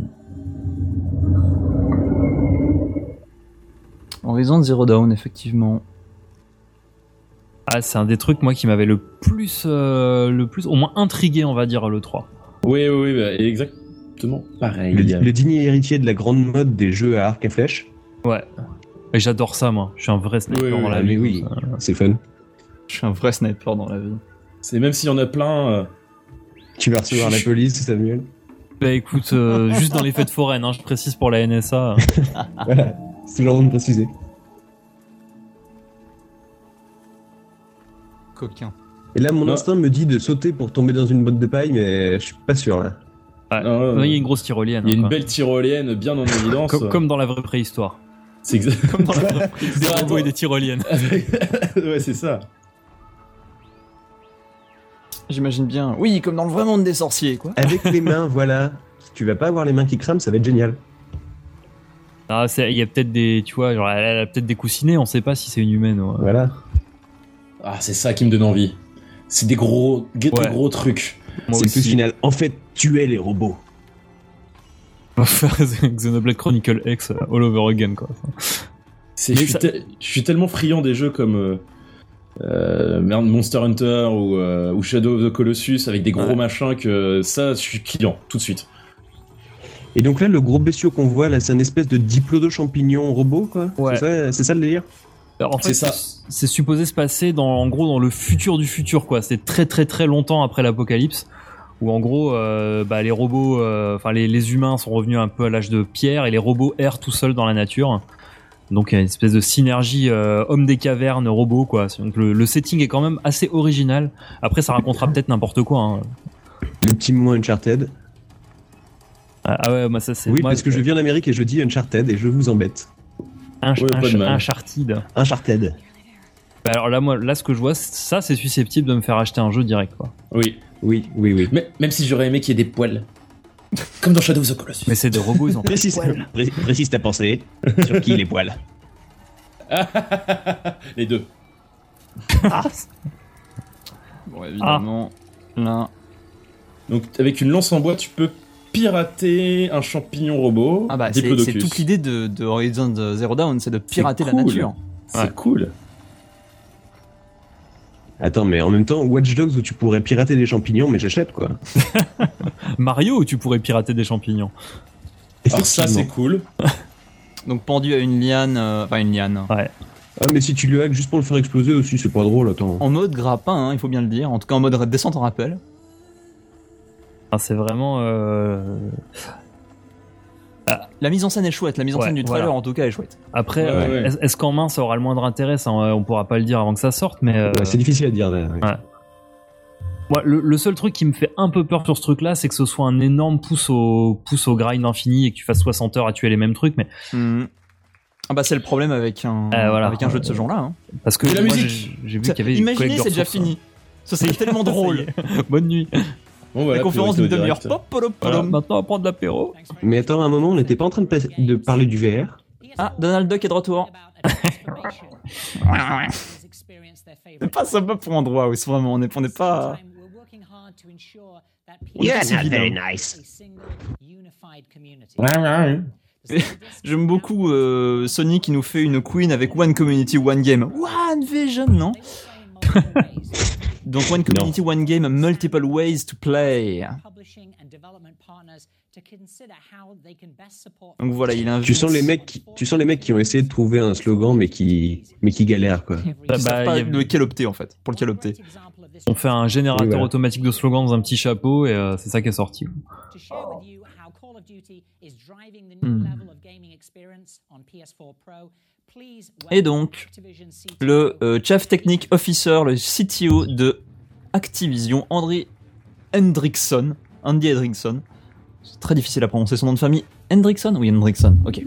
Zero Dawn, effectivement. Ah, c'est un des trucs, moi, qui m'avait le plus, au moins intrigué, on va dire, le 3. Oui, bah, exactement pareil. Le digne héritier de la grande mode des jeux à arc et flèche. Ouais. Et j'adore ça, moi. Je suis un vrai sniper dans la vie. Oui, c'est fun. Je suis un vrai sniper dans la vie. C'est même s'il y en a plein... Tu vas recevoir la police, Samuel. Bah écoute, juste dans les fêtes foraines, hein, je précise pour la NSA. Voilà, c'est le genre de préciser. Coquin. Et là, mon instinct me dit de sauter pour tomber dans une botte de paille, mais je suis pas sûr, là. Ouais. Il y a une grosse tyrolienne. Il y a une belle tyrolienne bien en évidence. Comme dans la vraie préhistoire. C'est exact. Comme dans la vraie préhistoire. Des robots et des tyroliennes. Ouais, c'est ça. J'imagine bien. Oui, comme dans le vrai monde des sorciers, quoi. Avec les mains, voilà. Si tu vas pas avoir les mains qui crament, ça va être génial. Ah, il y a peut-être des, tu vois, genre, elle a peut-être des coussinets, on sait pas si c'est une humaine. Ouais. Voilà. Ah, c'est ça qui me donne envie. C'est des gros trucs. C'est le plus final. En fait, tuer les robots. On va faire Xenoblade Chronicle X all over again, quoi. Je suis tellement friand des jeux comme Monster Hunter ou Shadow of the Colossus avec des gros machins que ça, je suis client tout de suite. Et donc là, le gros bestiau qu'on voit, là, c'est un espèce de diplodo-champignon robot, quoi. Ouais. C'est ça le délire. Alors, en fait, c'est supposé se passer en gros dans le futur du futur, quoi. C'est très très très longtemps après l'apocalypse, où en gros, les robots, les humains sont revenus un peu à l'âge de pierre et les robots errent tout seuls dans la nature. Donc il y a une espèce de synergie homme des cavernes robot, quoi. Donc le setting est quand même assez original. Après, ça racontera peut-être n'importe quoi. Hein. Le petit mot Uncharted. Ah ouais, moi ça c'est. Oui, parce que je viens d'Amérique et je dis Uncharted et je vous embête. Uncharted. Bah alors là, ce que je vois, ça c'est susceptible de me faire acheter un jeu direct, quoi. Oui. Mais même si j'aurais aimé qu'il y ait des poils. Comme dans Shadow of the Colossus. Mais c'est des robots, ils ont Précise ta pensée. Sur qui les poils? Les deux. Bon, évidemment, là. Donc avec une lance en bois, tu peux pirater un champignon robot. Ah bah c'est toute l'idée de Horizon Zero Dawn, c'est de pirater la nature. C'est cool. Attends, mais en même temps, Watch Dogs où tu pourrais pirater des champignons, mais j'achète, quoi. Mario où tu pourrais pirater des champignons. Alors ça c'est cool. Donc pendu à une liane, une liane. Ouais. Ah mais si tu le hack juste pour le faire exploser aussi, c'est pas drôle, attends. En mode grappin, hein, il faut bien le dire. En tout cas en mode descente en rappel. Ah, c'est vraiment... La mise en scène est chouette, la mise en scène du trailer en tout cas est chouette. Après, est-ce qu'en main ça aura le moindre intérêt, ça, on pourra pas le dire avant que ça sorte, mais... c'est difficile à dire. Ouais. Ouais, le seul truc qui me fait un peu peur sur ce truc-là, c'est que ce soit un énorme pouce au grind infini et que tu fasses 60 heures à tuer les mêmes trucs, mais... Ah bah c'est le problème avec un jeu de ce genre-là. Hein. Parce que la moi, musique. j'ai vu qu'il y avait... Imaginez, c'est déjà fini. Ça c'est tellement drôle. Bonne nuit. Bon, voilà, la conférence d'une demi-heure. Voilà, maintenant on va prendre l'apéro. Mais attends, à un moment, on n'était pas en train de parler du VR. Ah, Donald Duck est de retour. C'est pas sympa pour Android, oui, vraiment, on n'est pas... Yeah, not very nice. J'aime beaucoup Sony qui nous fait une Queen avec One Community, One Game. One Vision, non? Donc One Community, One Game, Multiple Ways to Play. Donc voilà, il invite. Tu sens les mecs qui ont essayé de trouver un slogan mais qui galèrent quoi. Qui savent pas lequel opter en fait, pour lequel opter. On fait un générateur automatique de slogans dans un petit chapeau et c'est ça qui est sorti. Et donc, le Chief Technic Officer, le CTO de Activision, Andy Hendrickson. C'est très difficile à prononcer son nom de famille. Hendrickson ? Oui, Hendrickson, ok.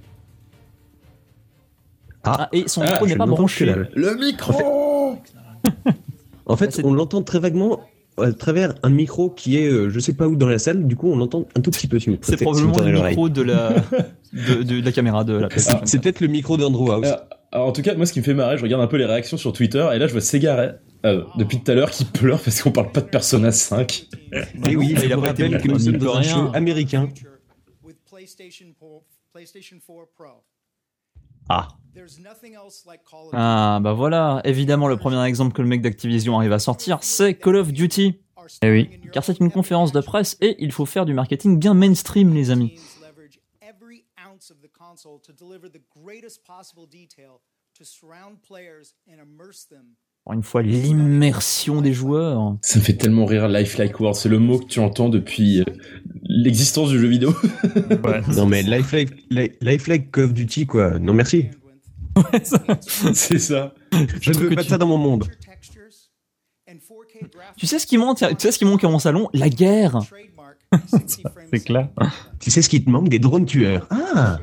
Et son micro n'est pas branché. Le micro. En fait, on l'entend très vaguement à travers un micro qui est je sais pas où dans la salle, du coup on l'entend un tout petit peu. C'est probablement le micro de la caméra de la PlayStation. C'est peut-être le micro d'Andrew House. Alors, en tout cas, moi ce qui me fait marrer, je regarde un peu les réactions sur Twitter et là je vois Segaret depuis tout à l'heure qui pleure parce qu'on parle pas de Persona 5. Et oui, il je a vous pas été rappelle que nous sommes dans un show américain. Ah bah voilà, évidemment le premier exemple que le mec d'Activision arrive à sortir, c'est Call of Duty. Eh oui. Car c'est une conférence de presse et il faut faire du marketing bien mainstream, les amis. Encore une fois, l'immersion des joueurs. Ça me fait tellement rire, Lifelike World. C'est le mot que tu entends depuis l'existence du jeu vidéo. Ouais. Non mais Lifelike Call of Duty quoi. Non merci. Ouais, ça. C'est ça. Je ne veux pas de ça dans mon monde. Tu sais ce qui manque à mon salon ? La guerre. C'est clair. Tu sais ce qui te manque ? Des drones tueurs. Ah.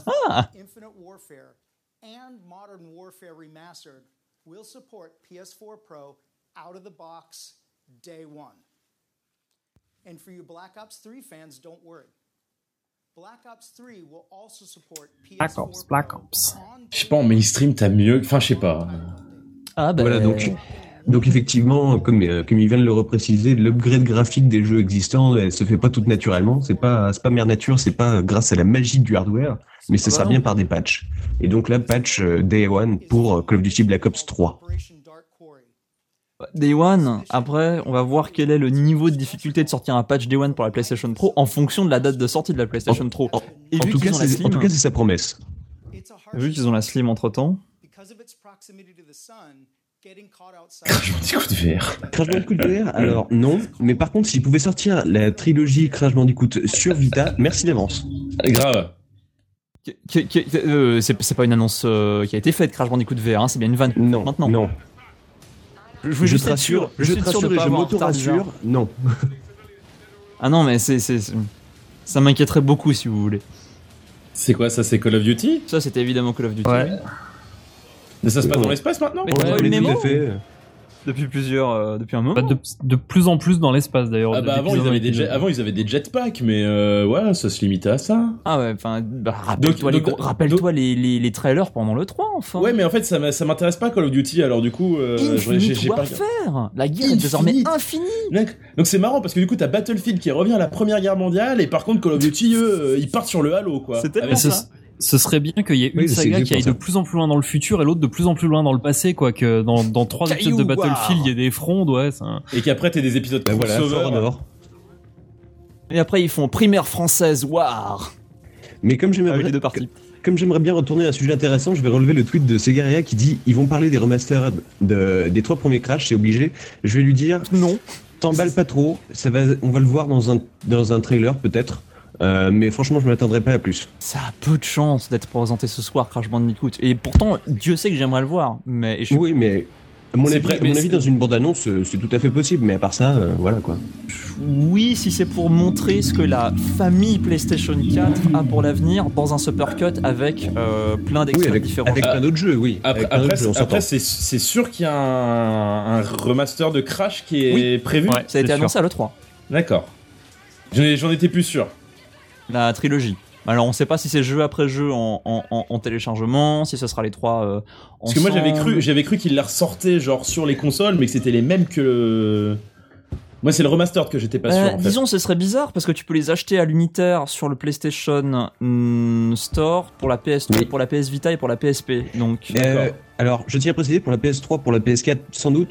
Will support PS4 Pro out of the box day one. And for you Black Ops 3 fans, don't worry. Black Ops 3 will also support PS4 Black Ops. Je sais pas, en mainstream, t'as mieux. Enfin, je sais pas. Ah bah Voilà donc effectivement, comme il vient de le repréciser, l'upgrade graphique des jeux existants, elle se fait pas toute naturellement. C'est pas mère nature, c'est pas grâce à la magie du hardware, mais ce sera bien par des patchs. Et donc là, patch Day One pour Call of Duty Black Ops 3. Day One, après, on va voir quel est le niveau de difficulté de sortir un patch Day One pour la PlayStation Pro en fonction de la date de sortie de la PlayStation Pro. En tout cas, c'est sa promesse. Vu qu'ils ont la Slim entre-temps. Crash Bandicoot VR. Crash Bandicoot VR, alors non, mais par contre, s'ils pouvaient sortir la trilogie Crash Bandicoot sur Vita, merci d'avance. Grave. C'est pas une annonce qui a été faite, Crash Bandicoot VR, hein, c'est bien une vanne. Non, maintenant. Non. Je te rassure, je m'auto-rassure, non. Ah non, mais ça m'inquiéterait beaucoup si vous voulez. C'est quoi ça, c'est Call of Duty ? Ça, c'était évidemment Call of Duty. Ouais. Mais ça se passe dans l'espace maintenant ? Mais t'as pas eu le mémo fait. depuis un moment. De plus en plus dans l'espace d'ailleurs. Ah bah avant ils avaient des jetpacks, mais ouais, ça se limitait à ça. Ah ouais, enfin, rappelle-toi les trailers pendant le 3, enfin. Ouais, mais en fait ça m'intéresse pas Call of Duty, alors du coup j'ai pas Warfare. La guerre est désormais infinie. Donc c'est marrant parce que du coup t'as Battlefield qui revient à la Première Guerre mondiale et par contre Call of Duty ils partent sur le Halo quoi. C'est tellement ça. Ce serait bien qu'il y ait une saga qui aille de plus en plus loin dans le futur et l'autre de plus en plus loin dans le passé, quoi, que dans 3 épisodes de Battlefield, il y ait des frondes, ouais. Et qu'après t'aies des épisodes crossover. Et après ils font primaire française War. Mais comme avec les deux parties. Comme j'aimerais bien retourner à un sujet intéressant, je vais relever le tweet de Segaria qui dit ils vont parler des remasters des 3 premiers Crash, c'est obligé. Je vais lui dire non, t'emballes pas trop, on va le voir dans un trailer peut-être. Mais franchement, je m'attendrai pas à plus. Ça a peu de chance d'être présenté ce soir, Crash Bandicoot. Et pourtant, Dieu sait que j'aimerais le voir. Oui, mais à mon avis, dans une bande-annonce, c'est tout à fait possible. Mais à part ça, voilà quoi. Oui, si c'est pour montrer ce que la famille PlayStation 4 a pour l'avenir dans un supercut avec plein d'extraits différents. Avec plein d'autres jeux, oui. Après, c'est sûr qu'il y a un remaster de Crash qui est prévu. Ouais, ça a été annoncé à l'E3. D'accord. J'en étais plus sûr. La trilogie. Alors on sait pas si c'est jeu après jeu en téléchargement, si ce sera les 3 ensemble. Parce que moi j'avais cru qu'ils les ressortaient genre sur les consoles, mais que c'était les mêmes que Moi c'est le remastered que j'étais pas sûr en fait. Disons ce serait bizarre parce que tu peux les acheter à l'unitaire sur le PlayStation Store pour la PS3, pour la PS Vita et pour la PSP. Donc alors je tiens à préciser pour la PS3, pour la PS4 sans doute.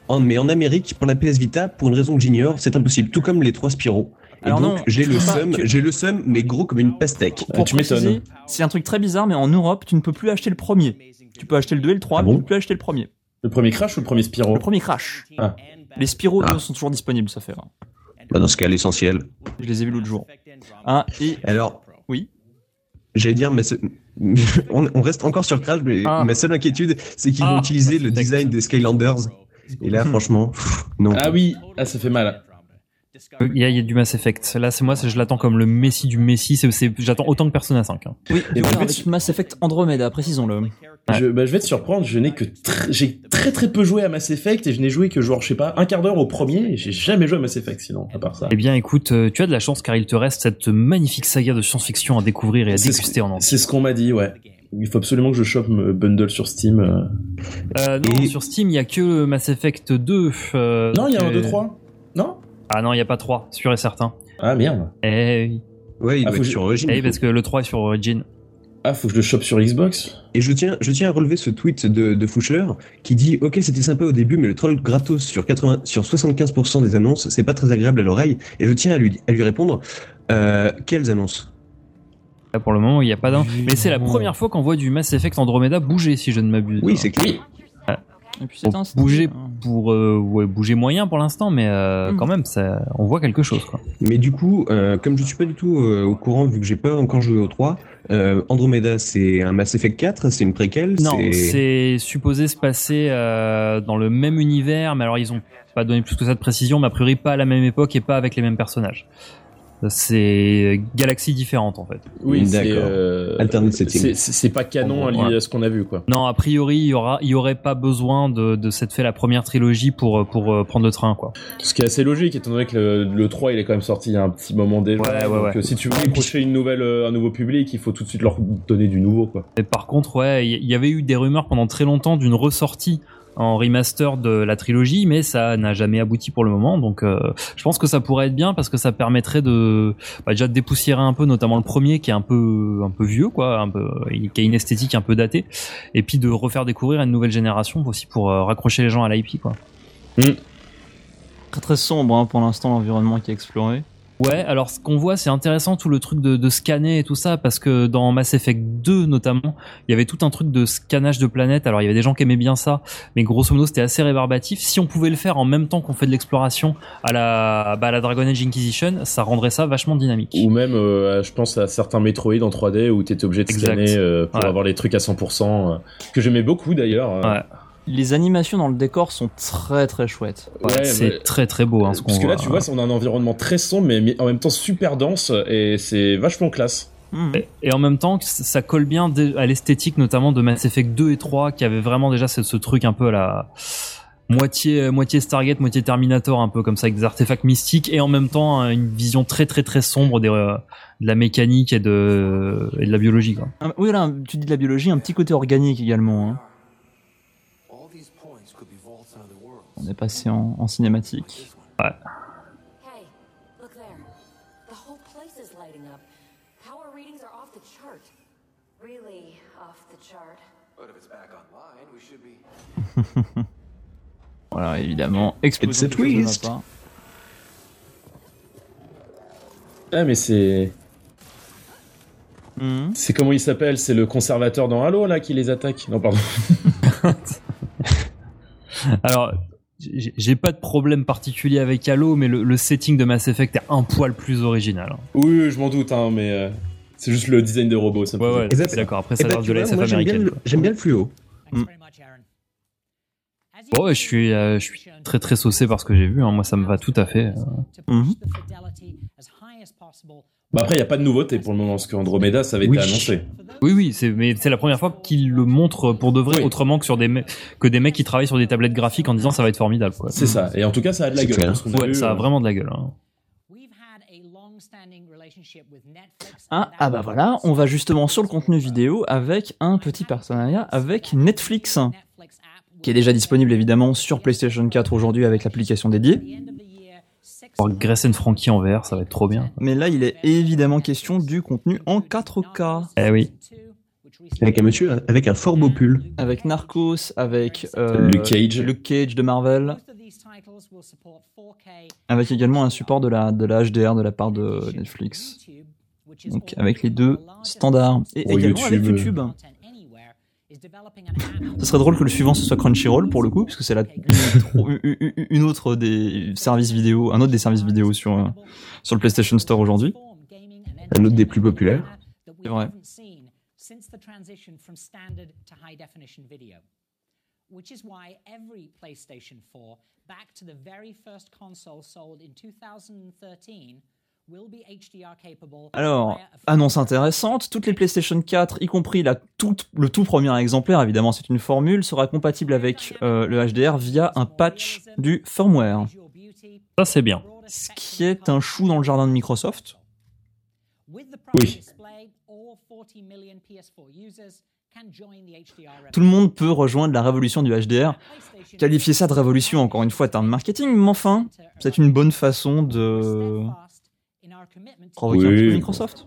mais en Amérique, pour la PS Vita, pour une raison que j'ignore, c'est impossible. Tout comme les 3 Spyro. Et Alors donc, non, j'ai le tu- seum, mais gros comme une pastèque. Pour tu m'étonnes. préciser, c'est un truc très bizarre, mais en Europe, tu ne peux plus acheter le premier. Tu peux acheter le 2 et le 3, Ah mais bon tu ne peux plus acheter le premier. Le premier Crash ou le premier Spyro? Le premier Crash. Ah. Les Spyro Ah. 2 sont toujours disponibles, ça fait. Bah, dans ce cas, l'essentiel. Je les ai vus l'autre jour. Ah, et Alors, oui. j'allais dire, mais on reste encore sur Crash, mais ma seule inquiétude, c'est qu'ils vont utiliser le design des Skylanders. Et là, franchement, non. Ah oui, ça fait mal. Il y a du Mass Effect. Là, je l'attends comme le Messi du Messi. J'attends autant que Persona 5. Hein. Oui, Et voilà, en fait, avec Mass Effect Andromeda, précisons-le. Je vais te surprendre, j'ai très peu joué à Mass Effect et je n'ai joué que genre, je sais pas, un quart d'heure au premier et j'ai jamais joué à Mass Effect sinon, à part ça. Eh bien, écoute, tu as de la chance car il te reste cette magnifique saga de science-fiction à découvrir et à déguster en entier. C'est ce qu'on m'a dit, ouais. Il faut absolument que je chope bundle sur Steam. Non, sur Steam, il y a que Mass Effect 2. Non, il y a un 2, 3. Non? Ah non, il y a pas 3, sûr et certain. Ah merde. Eh oui. Ouais, il doit faut être que sur Origin. Eh oui, parce que le 3 est sur Origin. Ah, faut que je le chope sur Xbox? Et je tiens à relever ce tweet de Fouchler qui dit « Ok, c'était sympa au début, mais le troll gratos sur 75% des annonces, c'est pas très agréable à l'oreille. » Et je tiens à lui répondre quelles annonces? Là, pour le moment, il n'y a pas d'un. Mais c'est la première fois qu'on voit du Mass Effect Andromeda bouger, si je ne m'abuse. Oui, c'est clair. Oui. Et puis c'est un Bouger pour bouger moyen pour l'instant, mais quand même, on voit quelque chose, quoi. Mais du coup, comme je suis pas du tout au courant, vu que j'ai pas encore joué au 3, Andromeda, c'est un Mass Effect 4, c'est une préquelle? Non, c'est supposé se passer dans le même univers, mais alors ils ont pas donné plus que ça de précision, mais a priori pas à la même époque et pas avec les mêmes personnages. C'est galaxies différentes en fait. Oui, d'accord. Alternate setting. C'est pas canon lié à ce qu'on a vu, quoi. Non, a priori, il y aurait pas besoin de s'être fait la première trilogie pour prendre le train, quoi. Ce qui est assez logique, étant donné que le 3, il est quand même sorti il y a un petit moment déjà. Donc, si tu veux accrocher un nouveau public, il faut tout de suite leur donner du nouveau, quoi. Et par contre, ouais, il y avait eu des rumeurs pendant très longtemps d'une ressortie en remaster de la trilogie, mais ça n'a jamais abouti pour le moment, donc je pense que ça pourrait être bien parce que ça permettrait déjà de dépoussiérer un peu, notamment le premier qui est un peu vieux, quoi, qui a une esthétique un peu datée, et puis de refaire découvrir à une nouvelle génération aussi pour raccrocher les gens à l'IP, quoi. Très très sombre hein, pour l'instant l'environnement qui est exploré. Ouais, alors ce qu'on voit, c'est intéressant tout le truc de scanner et tout ça, parce que dans Mass Effect 2 notamment, il y avait tout un truc de scannage de planètes. Alors il y avait des gens qui aimaient bien ça, mais grosso modo c'était assez rébarbatif. Si on pouvait le faire en même temps qu'on fait de l'exploration à la Dragon Age Inquisition, ça rendrait ça vachement dynamique. Ou même, je pense à certains Metroid en 3D où t'étais obligé de scanner pour avoir les trucs à 100%, que j'aimais beaucoup d'ailleurs. Ouais. Les animations dans le décor sont très très chouettes. Ouais, c'est très très beau hein, ce qu'on parce que voit. là, tu vois, on a un environnement très sombre, mais en même temps super dense, et c'est vachement classe. Et en même temps, ça colle bien à l'esthétique, notamment de Mass Effect 2 et 3, qui avait vraiment déjà ce truc un peu à la moitié Stargate, moitié Terminator, un peu comme ça, avec des artefacts mystiques, et en même temps une vision très très très sombre de la mécanique et de la biologie, quoi. Oui, là, tu dis de la biologie, un petit côté organique également. Hein. On est passé en cinématique. Ouais. Hey, look there. The whole place is lighting up. Power readings are off the chart. Really off the chart. But if it's back online, we should be. Voilà, évidemment, explosion. It's a twist. Ah, mais c'est... C'est comment il s'appelle? C'est le conservateur dans Halo, là, qui les attaque? Non, pardon. Alors, j'ai pas de problème particulier avec Halo, mais le setting de Mass Effect est un poil plus original. Oui, je m'en doute, hein, mais c'est juste le design des robots. Ça ouais, c'est d'accord. Après, ça a l'air de la SF américaine. J'aime bien le fluo. Bon, ouais, je suis très très saucé par ce que j'ai vu. Hein. Moi, ça me va tout à fait. Bah après, il y a pas de nouveauté pour le moment, parce qu'Andromeda, ça avait été annoncé. Oui, mais c'est la première fois qu'ils le montrent pour de vrai, autrement que sur des mecs qui travaillent sur des tablettes graphiques en disant ça va être formidable, quoi. C'est ça. Et en tout cas, ça a de la gueule. Ouais, ça a vraiment de la gueule. Hein. Ah bah voilà, on va justement sur le contenu vidéo avec un petit partenariat avec Netflix, qui est déjà disponible évidemment sur PlayStation 4 aujourd'hui avec l'application dédiée. Pour Grace and Frankie en VR, ça va être trop bien. Mais là, il est évidemment question du contenu en 4K. Eh oui. Avec un monsieur avec un fort beau pull. Avec Narcos, avec Luke Cage de Marvel. Avec également un support de la HDR de la part de Netflix. Donc avec les deux standards. Et Pour également avec YouTube. Ce serait drôle que le suivant ce soit Crunchyroll pour le coup, puisque c'est une autre des services vidéo, un autre des services vidéo sur le PlayStation Store aujourd'hui. Un autre des plus populaires. C'est vrai. Which is why every PlayStation 4, back to the very first console sold in 2013, will be HDR capable. Alors, annonce intéressante, toutes les PlayStation 4, y compris le tout premier exemplaire, évidemment c'est une formule, sera compatible avec le HDR via un patch du firmware. Ça c'est bien. Ce qui est un chou dans le jardin de Microsoft. Oui. Tout le monde peut rejoindre la révolution du HDR. Qualifier ça de révolution, encore une fois, est un marketing, mais enfin, c'est une bonne façon de provoquer un petit peu Microsoft.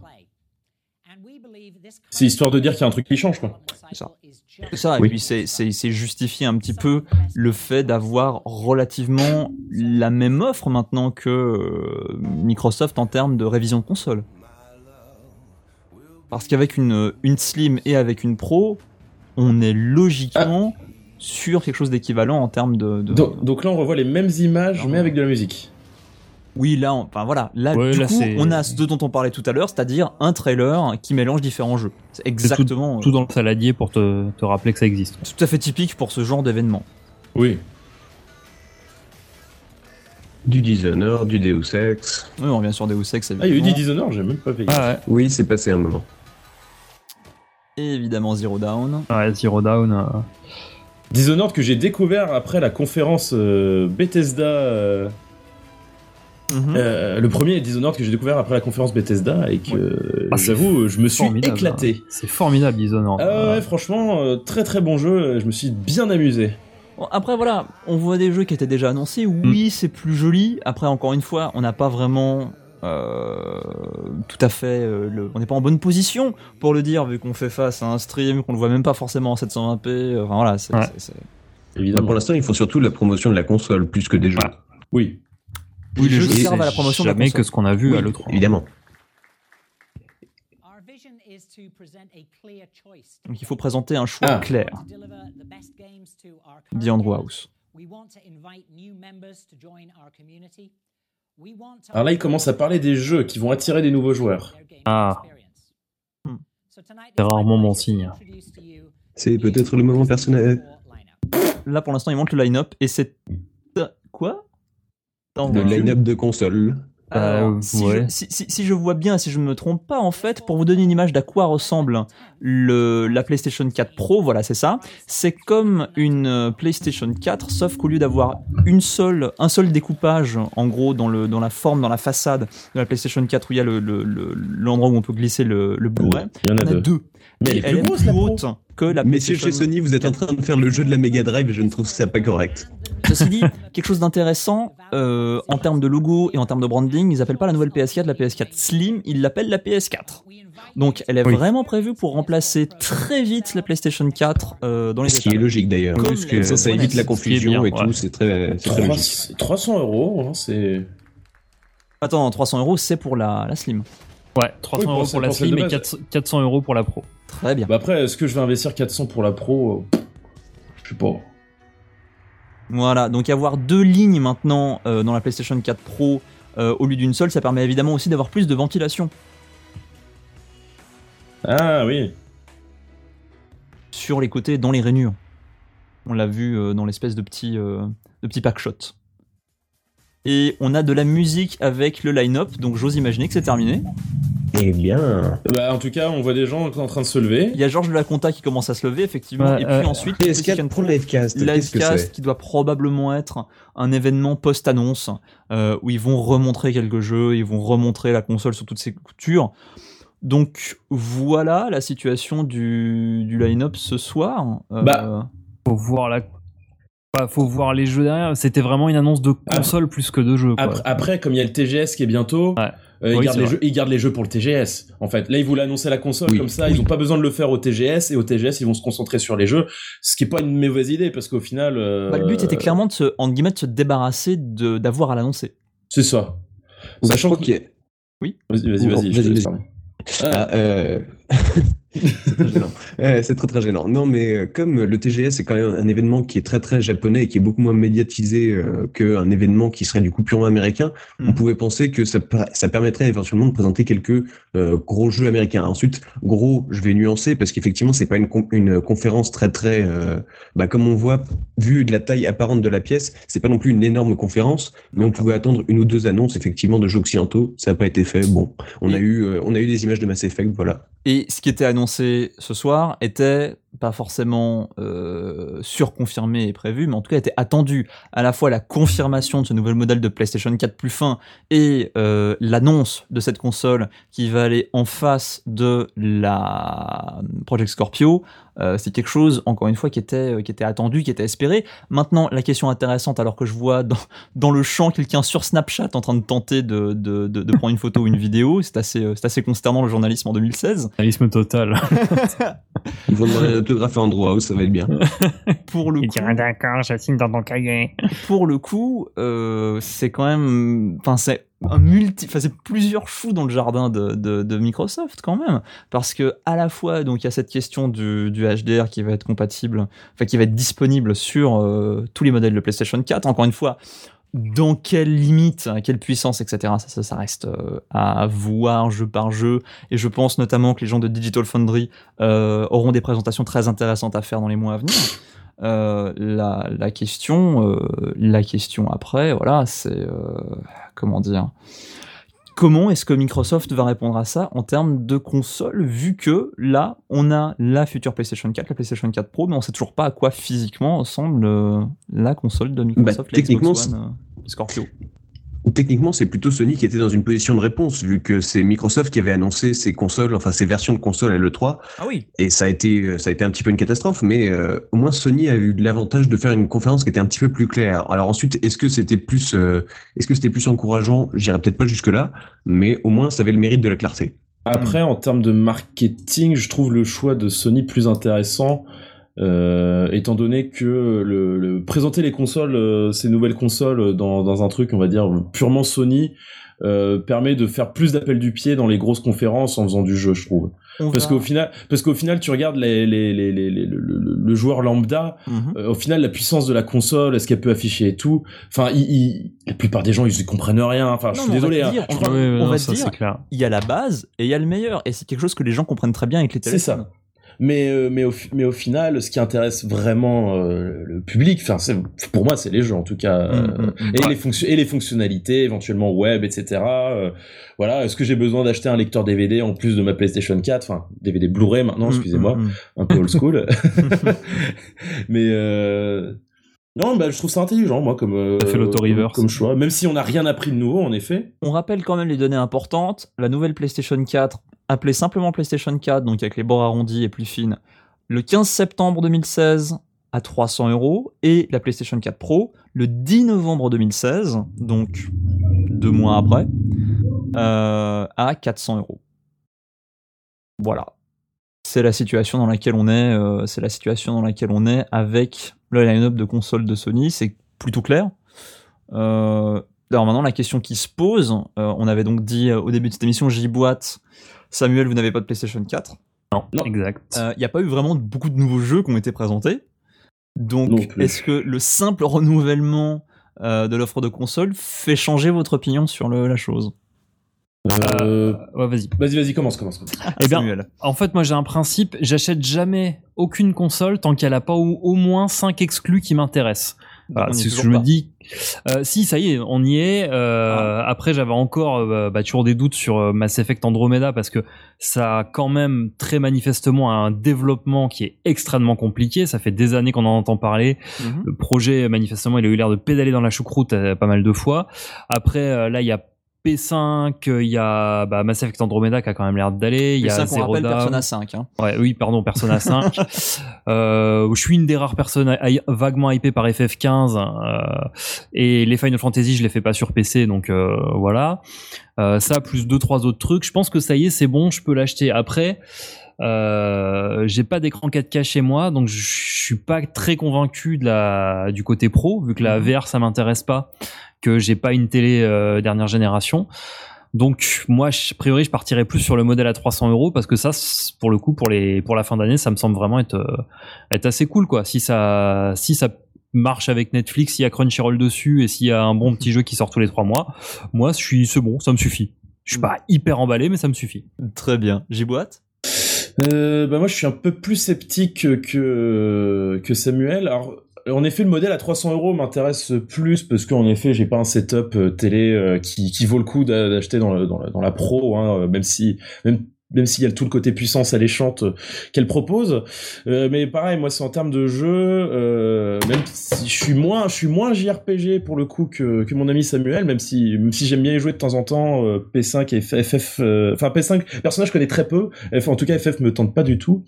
C'est histoire de dire qu'il y a un truc qui change, quoi. C'est ça, et puis c'est justifier un petit peu le fait d'avoir relativement la même offre maintenant que Microsoft en termes de révision de console. Parce qu'avec une Slim et avec une Pro, on est logiquement sur quelque chose d'équivalent en termes de... Donc là, on revoit les mêmes images, mais avec de la musique. Oui, là, on a ce dont on parlait tout à l'heure, c'est-à-dire un trailer qui mélange différents jeux. C'est exactement... Tout dans le saladier pour te rappeler que ça existe. C'est tout à fait typique pour ce genre d'événement. Oui. Du Dishonored, du Deus Ex. Oui, on revient sur Deus Ex, évidemment. Ah, il y a eu du Dishonored, j'ai même pas payé. Ah ouais. Oui, c'est passé un moment. Et évidemment Zero Dawn. Ouais, Zero Dawn. Dishonored que j'ai découvert après la conférence Bethesda. Le premier Dishonored que j'ai découvert après la conférence Bethesda et que j'avoue, je me suis éclaté. C'est formidable Dishonored. Ouais, franchement, très très bon jeu. Je me suis bien amusé. Bon, après voilà, on voit des jeux qui étaient déjà annoncés. Oui, c'est plus joli. Après, encore une fois, on n'a pas vraiment tout à fait. On n'est pas en bonne position pour le dire vu qu'on fait face à un stream, qu'on le voit même pas forcément en 720p. Enfin voilà, c'est évidemment. Pour l'instant, ils font surtout la promotion de la console plus que des jeux. Oui. Oui, les jeux servent à la promotion de la jamais console. que ce qu'on a vu à l'E3. Évidemment. Donc il faut présenter un choix clair, dit Andrew House. Alors là, il commence à parler des jeux qui vont attirer des nouveaux joueurs. Ah. C'est rarement bon signe. C'est peut-être le moment personnel. Là, pour l'instant, il montre le line-up et c'est... Quoi ? Le line-up de console. Si je vois bien, si je ne me trompe pas, en fait, pour vous donner une image d'à quoi ressemble la PlayStation 4 Pro, voilà, c'est ça. C'est comme une PlayStation 4, sauf qu'au lieu d'avoir un seul découpage, en gros, dans la forme, dans la façade de la PlayStation 4, où il y a l'endroit où on peut glisser le Blu-ray, il y en a deux. Mais elle est plus haute que la Messieurs, PlayStation. chez Sony, vous êtes en train de faire le jeu de la Mega Drive et je ne trouve ça pas correct. Ceci dit, quelque chose d'intéressant en termes de logo et en termes de branding, ils appellent pas la nouvelle PS4 la PS4 Slim, ils l'appellent la PS4. Donc elle est vraiment prévue pour remplacer très vite la PlayStation 4 dans les Ce qui est logique d'ailleurs, parce que ça évite la confusion et tout, c'est très logique. 300 €, hein, c'est... Attends, 300 €, c'est pour la Slim. Ouais, 300 € pour la Slim et 400 € pour la Pro. Très bien. Bah après, est-ce que je vais investir 400 pour la Pro Je sais pas. Voilà, donc avoir deux lignes maintenant dans la PlayStation 4 Pro au lieu d'une seule, ça permet évidemment aussi d'avoir plus de ventilation. Ah oui. Sur les côtés, dans les rainures. On l'a vu dans l'espèce de petit packshot. Et on a de la musique avec le line-up, donc j'ose imaginer que c'est terminé. Eh bien... Bah en tout cas, on voit des gens en train de se lever. Il y a Georges de la Conta qui commence à se lever, effectivement, et puis ensuite... PS4 pour Livecast, qu'est-ce que c'est ? Qui doit probablement être un événement post-annonce, où ils vont remontrer quelques jeux, ils vont remontrer la console sur toutes ses coutures. Donc voilà la situation du line-up ce soir. Faut voir la Bah, faut voir les jeux derrière. C'était vraiment une annonce de console plus que de jeu. Après, comme il y a le TGS qui est bientôt, ils gardent les jeux pour le TGS. En fait, là, ils voulaient annoncer la console comme ça. Ils ont pas besoin de le faire au TGS, et au TGS, ils vont se concentrer sur les jeux. Ce qui est pas une mauvaise idée, parce qu'au final, le but était clairement de se débarrasser d'avoir à l'annoncer. C'est ça. Sachant qu'il y a... Oui. Vas-y. C'est très gênant. Non, mais comme le TGS est quand même un événement qui est très très japonais et qui est beaucoup moins médiatisé qu'un événement qui serait du coup purement américain, on pouvait penser que ça permettrait éventuellement de présenter quelques gros jeux américains. Ensuite, gros, je vais nuancer parce qu'effectivement, c'est pas une conférence très très, comme on voit, vu de la taille apparente de la pièce, c'est pas non plus une énorme conférence, mais on pouvait attendre une ou deux annonces effectivement de jeux occidentaux. Ça n'a pas été fait. Bon, on a eu des images de Mass Effect, voilà. Et ce qui était annoncé ce soir était pas forcément surconfirmé et prévu, mais en tout cas était attendu. À la fois la confirmation de ce nouvel modèle de PlayStation 4 plus fin et l'annonce de cette console qui va aller en face de la Project Scorpio, c'est quelque chose, encore une fois, qui était attendu, qui était espéré. Maintenant, la question intéressante, alors que je vois dans le champ quelqu'un sur Snapchat en train de tenter de prendre une photo ou une vidéo, c'est assez consternant, le journalisme en 2016. Journalisme total. Ils vont demander l'autographe à Andrew House, ça va être bien. Pour le coup, d'accord, je signe dans ton cahier. Pour le coup, c'est quand même, c'est plusieurs choux dans le jardin de Microsoft quand même, parce que à la fois donc il y a cette question du HDR qui va être compatible, qui va être disponible sur tous les modèles de PlayStation 4. Encore une fois, dans quelle limite, quelle puissance, etc. Ça reste à voir jeu par jeu, et je pense notamment que les gens de Digital Foundry auront des présentations très intéressantes à faire dans les mois à venir. La question après, voilà, c'est comment dire. Comment est-ce que Microsoft va répondre à ça en termes de console, vu que là, on a la future PlayStation 4, la PlayStation 4 Pro, mais on sait toujours pas à quoi physiquement ressemble la console de Microsoft, la Xbox One Scorpio. Techniquement, c'est plutôt Sony qui était dans une position de réponse, vu que c'est Microsoft qui avait annoncé ses consoles, ses versions de consoles à l'E3. Ah oui. Et ça a été un petit peu une catastrophe, mais au moins Sony a eu l'avantage de faire une conférence qui était un petit peu plus claire. Alors ensuite, est-ce que c'était plus encourageant? J'irais peut-être pas jusque là, mais au moins ça avait le mérite de la clarté. Après, en termes de marketing, je trouve le choix de Sony plus intéressant. Étant donné que présenter les consoles, ces nouvelles consoles dans un truc, on va dire, purement Sony, permet de faire plus d'appels du pied dans les grosses conférences en faisant du jeu, je trouve. Parce qu'au final, tu regardes le joueur lambda, au final, la puissance de la console, est-ce qu'elle peut afficher et tout, la plupart des gens, ils y comprennent rien, je suis désolé. On va dire, il y a la base et il y a le meilleur, et c'est quelque chose que les gens comprennent très bien avec les téléphones. C'est ça. Mais au final, ce qui intéresse vraiment le public, pour moi, c'est les jeux en tout cas, et les fonctionnalités, éventuellement web, etc. Voilà, est-ce que j'ai besoin d'acheter un lecteur DVD en plus de ma PlayStation 4, DVD Blu-ray maintenant, excusez-moi, un peu old school. Mais non, je trouve ça intelligent, moi, comme choix, même si on n'a rien appris de nouveau, en effet. On rappelle quand même les données importantes. La nouvelle PlayStation 4, appelée simplement PlayStation 4, donc avec les bords arrondis et plus fines, le 15 septembre 2016 à 300 €, et la PlayStation 4 Pro, le 10 novembre 2016, donc 2 mois après, à 400 €. Voilà. C'est la situation dans laquelle on est, avec le line-up de consoles de Sony, c'est plutôt clair. Alors maintenant, la question qui se pose, on avait donc dit au début de cette émission, J-Boîte, Samuel, vous n'avez pas de PlayStation 4. Non. Exact. Il n'y a pas eu vraiment beaucoup de nouveaux jeux qui ont été présentés. Donc, est-ce que le simple renouvellement de l'offre de console fait changer votre opinion sur la chose ? Vas-y, commence. Eh bien, en fait, moi j'ai un principe, j'achète jamais aucune console tant qu'elle a pas au moins 5 exclus qui m'intéressent. C'est ce que je me dis. Si, ça y est, on y est. Après, j'avais encore toujours des doutes sur Mass Effect Andromeda, parce que ça a quand même très manifestement un développement qui est extrêmement compliqué. Ça fait des années qu'on en entend parler. Le projet, manifestement, il a eu l'air de pédaler dans la choucroute pas mal de fois. Après, là, il y a P5, il y a Mass Effect Andromeda qui a quand même l'air d'aller. Il y a P5, on Zero rappelle Dawn. Persona 5. Hein. Ouais, oui, pardon, Persona 5. Je suis une des rares personnes vaguement hypées par FF15. Et les Final Fantasy, je les fais pas sur PC, donc voilà. Ça, plus 2-3 autres trucs. Je pense que ça y est, c'est bon, je peux l'acheter. Après, j'ai pas d'écran 4K chez moi, donc je suis pas très convaincu du côté pro, vu que la VR, ça m'intéresse pas, que j'ai pas une télé dernière génération. Donc moi, a priori, je partirais plus sur le modèle à 300 € parce que ça, pour le coup, pour la fin d'année, ça me semble vraiment être assez cool, quoi. Si ça marche avec Netflix, s'il y a Crunchyroll dessus et s'il y a un bon petit jeu qui sort tous les 3 mois, moi, c'est bon, ça me suffit. Je suis pas hyper emballé, mais ça me suffit. Très bien. J-Boîte? Moi, je suis un peu plus sceptique que Samuel. Alors, en effet, le modèle à 300 € m'intéresse plus parce qu'en effet, j'ai pas un setup télé qui vaut le coup d'acheter dans la pro, hein, même s'il y a tout le côté puissance alléchante qu'elle propose. Mais pareil, moi, c'est en termes de jeu, même si je suis moins JRPG pour le coup que mon ami Samuel, même si j'aime bien y jouer de temps en temps, P5 et FF, enfin P5, personnage je connais très peu, en tout cas FF me tente pas du tout.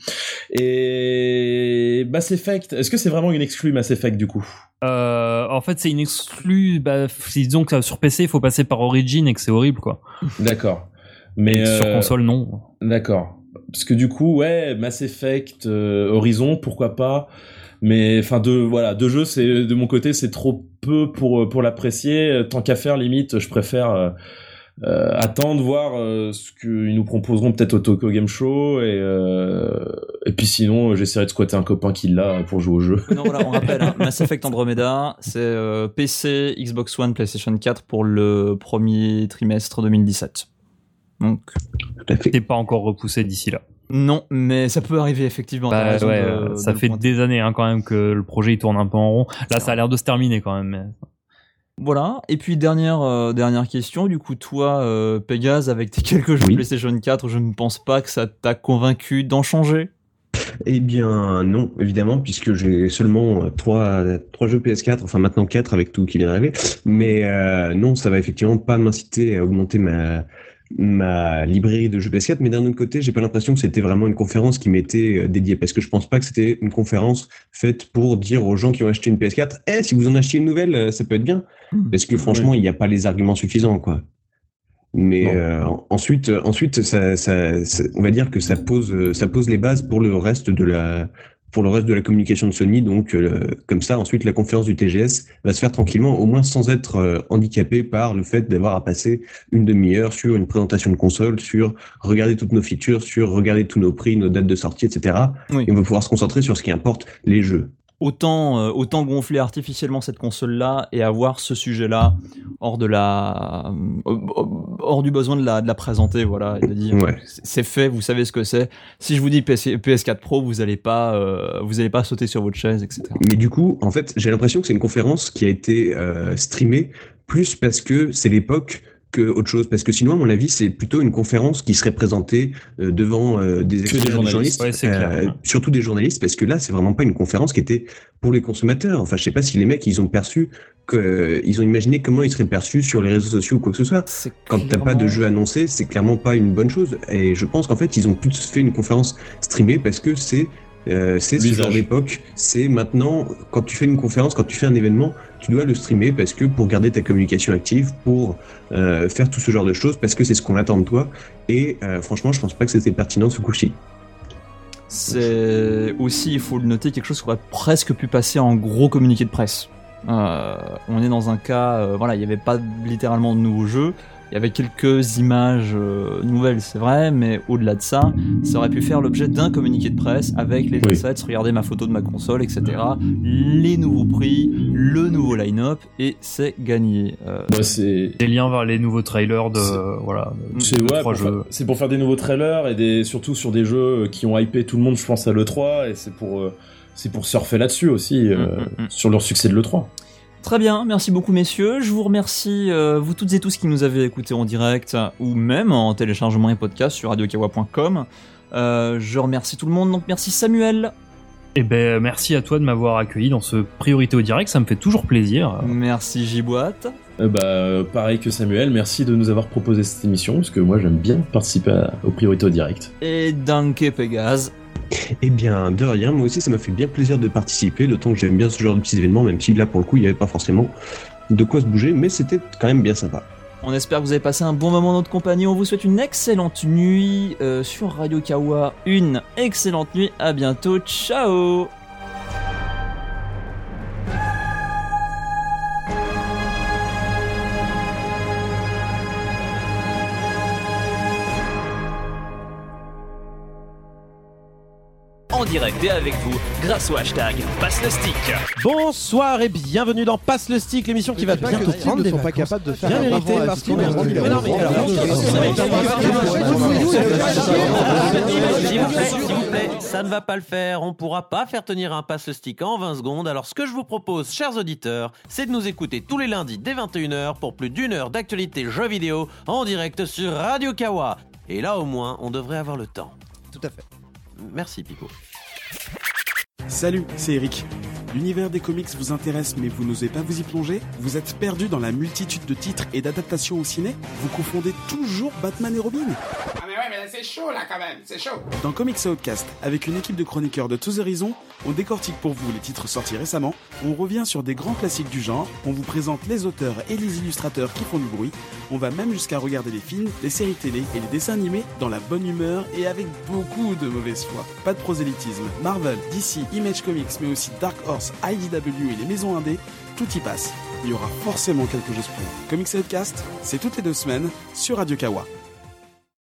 Et Mass Effect, est-ce que c'est vraiment une exclue Mass Effect du coup? En fait, c'est une exclue, disons que sur PC, il faut passer par Origin et que c'est horrible, quoi. D'accord. Mais sur console, non. D'accord. Parce que du coup, ouais, Mass Effect, Horizon, pourquoi pas. Mais enfin, deux jeux, c'est de mon côté, c'est trop peu pour l'apprécier. Tant qu'à faire, limite, je préfère attendre voir ce qu'ils nous proposeront peut-être au Tokyo Game Show et puis sinon, j'essaierai de squatter un copain qui l'a pour jouer au jeu. Non, voilà, on rappelle, hein, Mass Effect Andromeda, c'est PC, Xbox One, PlayStation 4 pour le premier trimestre 2017. Donc, t'es pas encore repoussé d'ici là. Non, mais ça peut arriver effectivement. Ça fait des années hein, quand même que le projet il tourne un peu en rond. Là, ça a l'air de se terminer quand même. Mais... Voilà. Et puis dernière question. Du coup, toi, Pégase, avec tes quelques jeux PlayStation 4, je ne pense pas que ça t'a convaincu d'en changer. Eh bien non, évidemment, puisque j'ai seulement 3 jeux PS4, enfin maintenant 4 avec tout qui vient d'arriver. Mais non, ça va effectivement pas m'inciter à augmenter ma librairie de jeux PS4, mais d'un autre côté, j'ai pas l'impression que c'était vraiment une conférence qui m'était dédiée, parce que je pense pas que c'était une conférence faite pour dire aux gens qui ont acheté une PS4, si vous en achetez une nouvelle, ça peut être bien, parce que franchement, il n'y a pas les arguments suffisants, quoi. Mais ensuite, ça, on va dire que ça pose les bases pour le reste de la communication de Sony. Donc, comme ça, ensuite, la conférence du TGS va se faire tranquillement, au moins sans être handicapé par le fait d'avoir à passer une demi-heure sur une présentation de console, sur regarder toutes nos features, sur regarder tous nos prix, nos dates de sortie, etc. Oui. Et on va pouvoir se concentrer sur ce qui importe, les jeux. Autant gonfler artificiellement cette console-là et avoir ce sujet-là hors du besoin de la présenter, voilà, et de dire c'est fait, vous savez ce que c'est. Si je vous dis PS4 Pro, vous allez pas sauter sur votre chaise, etc. Mais du coup, en fait, j'ai l'impression que c'est une conférence qui a été streamée plus parce que c'est l'époque que autre chose, parce que sinon, à mon avis, c'est plutôt une conférence qui serait présentée devant des experts, des journalistes, surtout des journalistes, parce que là, c'est vraiment pas une conférence qui était pour les consommateurs. Enfin, je sais pas si les mecs, ils ont imaginé comment ils seraient perçus sur les réseaux sociaux ou quoi que ce soit. Quand t'as pas de jeu annoncé, c'est clairement pas une bonne chose. Et je pense qu'en fait, ils ont plus fait une conférence streamée parce que c'est ce genre d'époque. C'est maintenant, quand tu fais une conférence, quand tu fais un événement, tu dois le streamer parce que pour garder ta communication active, pour faire tout ce genre de choses, parce que c'est ce qu'on attend de toi. Et franchement, je pense pas que c'était pertinent ce coup-ci. C'est aussi, il faut le noter, quelque chose qui aurait presque pu passer en gros communiqué de presse. On est dans un cas, il n'y avait pas littéralement de nouveaux jeux. Il y avait quelques images nouvelles, c'est vrai, mais au-delà de ça, ça aurait pu faire l'objet d'un communiqué de presse avec les assets, regardez ma photo de ma console, etc. Les nouveaux prix, le nouveau line-up, et c'est gagné. C'est des liens vers les nouveaux trailers de trois jeux. C'est pour faire des nouveaux trailers et surtout sur des jeux qui ont hypé tout le monde, je pense, à l'E3, et c'est pour surfer là-dessus aussi, sur leur succès de l'E3. Très bien, merci beaucoup messieurs. Je vous remercie vous toutes et tous qui nous avez écoutés en direct ou même en téléchargement et podcast sur radiokawa.com. Je remercie tout le monde, donc merci Samuel. Eh merci à toi de m'avoir accueilli dans ce Priorité au direct, ça me fait toujours plaisir. Merci J-Boîte. Pareil que Samuel, merci de nous avoir proposé cette émission, parce que moi j'aime bien participer aux priorités au direct. Et danke Pégase. Eh bien, de rien, moi aussi ça m'a fait bien plaisir de participer, d'autant que j'aime bien ce genre de petits événements, même si là pour le coup il n'y avait pas forcément de quoi se bouger, mais c'était quand même bien sympa. On espère que vous avez passé un bon moment en notre compagnie, on vous souhaite une excellente nuit sur Radio Kawa, une excellente nuit, à bientôt, ciao. En direct et avec vous, grâce au hashtag Passe le Stick. Bonsoir et bienvenue dans Passe le Stick, l'émission qui va bientôt prendre des vacances. Pas capables de faire bien mérité parce qu'on est s'il vous plaît, ça ne va pas le faire. On pourra pas faire tenir un Passe le Stick en 20 secondes. Alors ce que je vous propose, chers auditeurs, c'est de nous écouter tous les lundis dès 21h pour plus d'une heure d'actualité jeux vidéo en direct sur Radio Kawa. Et là au moins, on devrait avoir le temps. Tout à fait. Merci Pipo. Salut, c'est Eric. L'univers des comics vous intéresse mais vous n'osez pas vous y plonger ? Vous êtes perdu dans la multitude de titres et d'adaptations au ciné ? Vous confondez toujours Batman et Robin ? Ah mais ouais, mais là c'est chaud là quand même, c'est chaud. Dans Comics Outcast, avec une équipe de chroniqueurs de tous horizons, on décortique pour vous les titres sortis récemment, on revient sur des grands classiques du genre, on vous présente les auteurs et les illustrateurs qui font du bruit, on va même jusqu'à regarder les films, les séries télé et les dessins animés dans la bonne humeur et avec beaucoup de mauvaise foi. Pas de prosélytisme, Marvel, DC, Image Comics, mais aussi Dark Horse, IDW et les maisons indées, tout y passe. Il y aura forcément quelque chose pour vous. Comics Outcast, c'est toutes les 2 semaines sur Radio Kawa.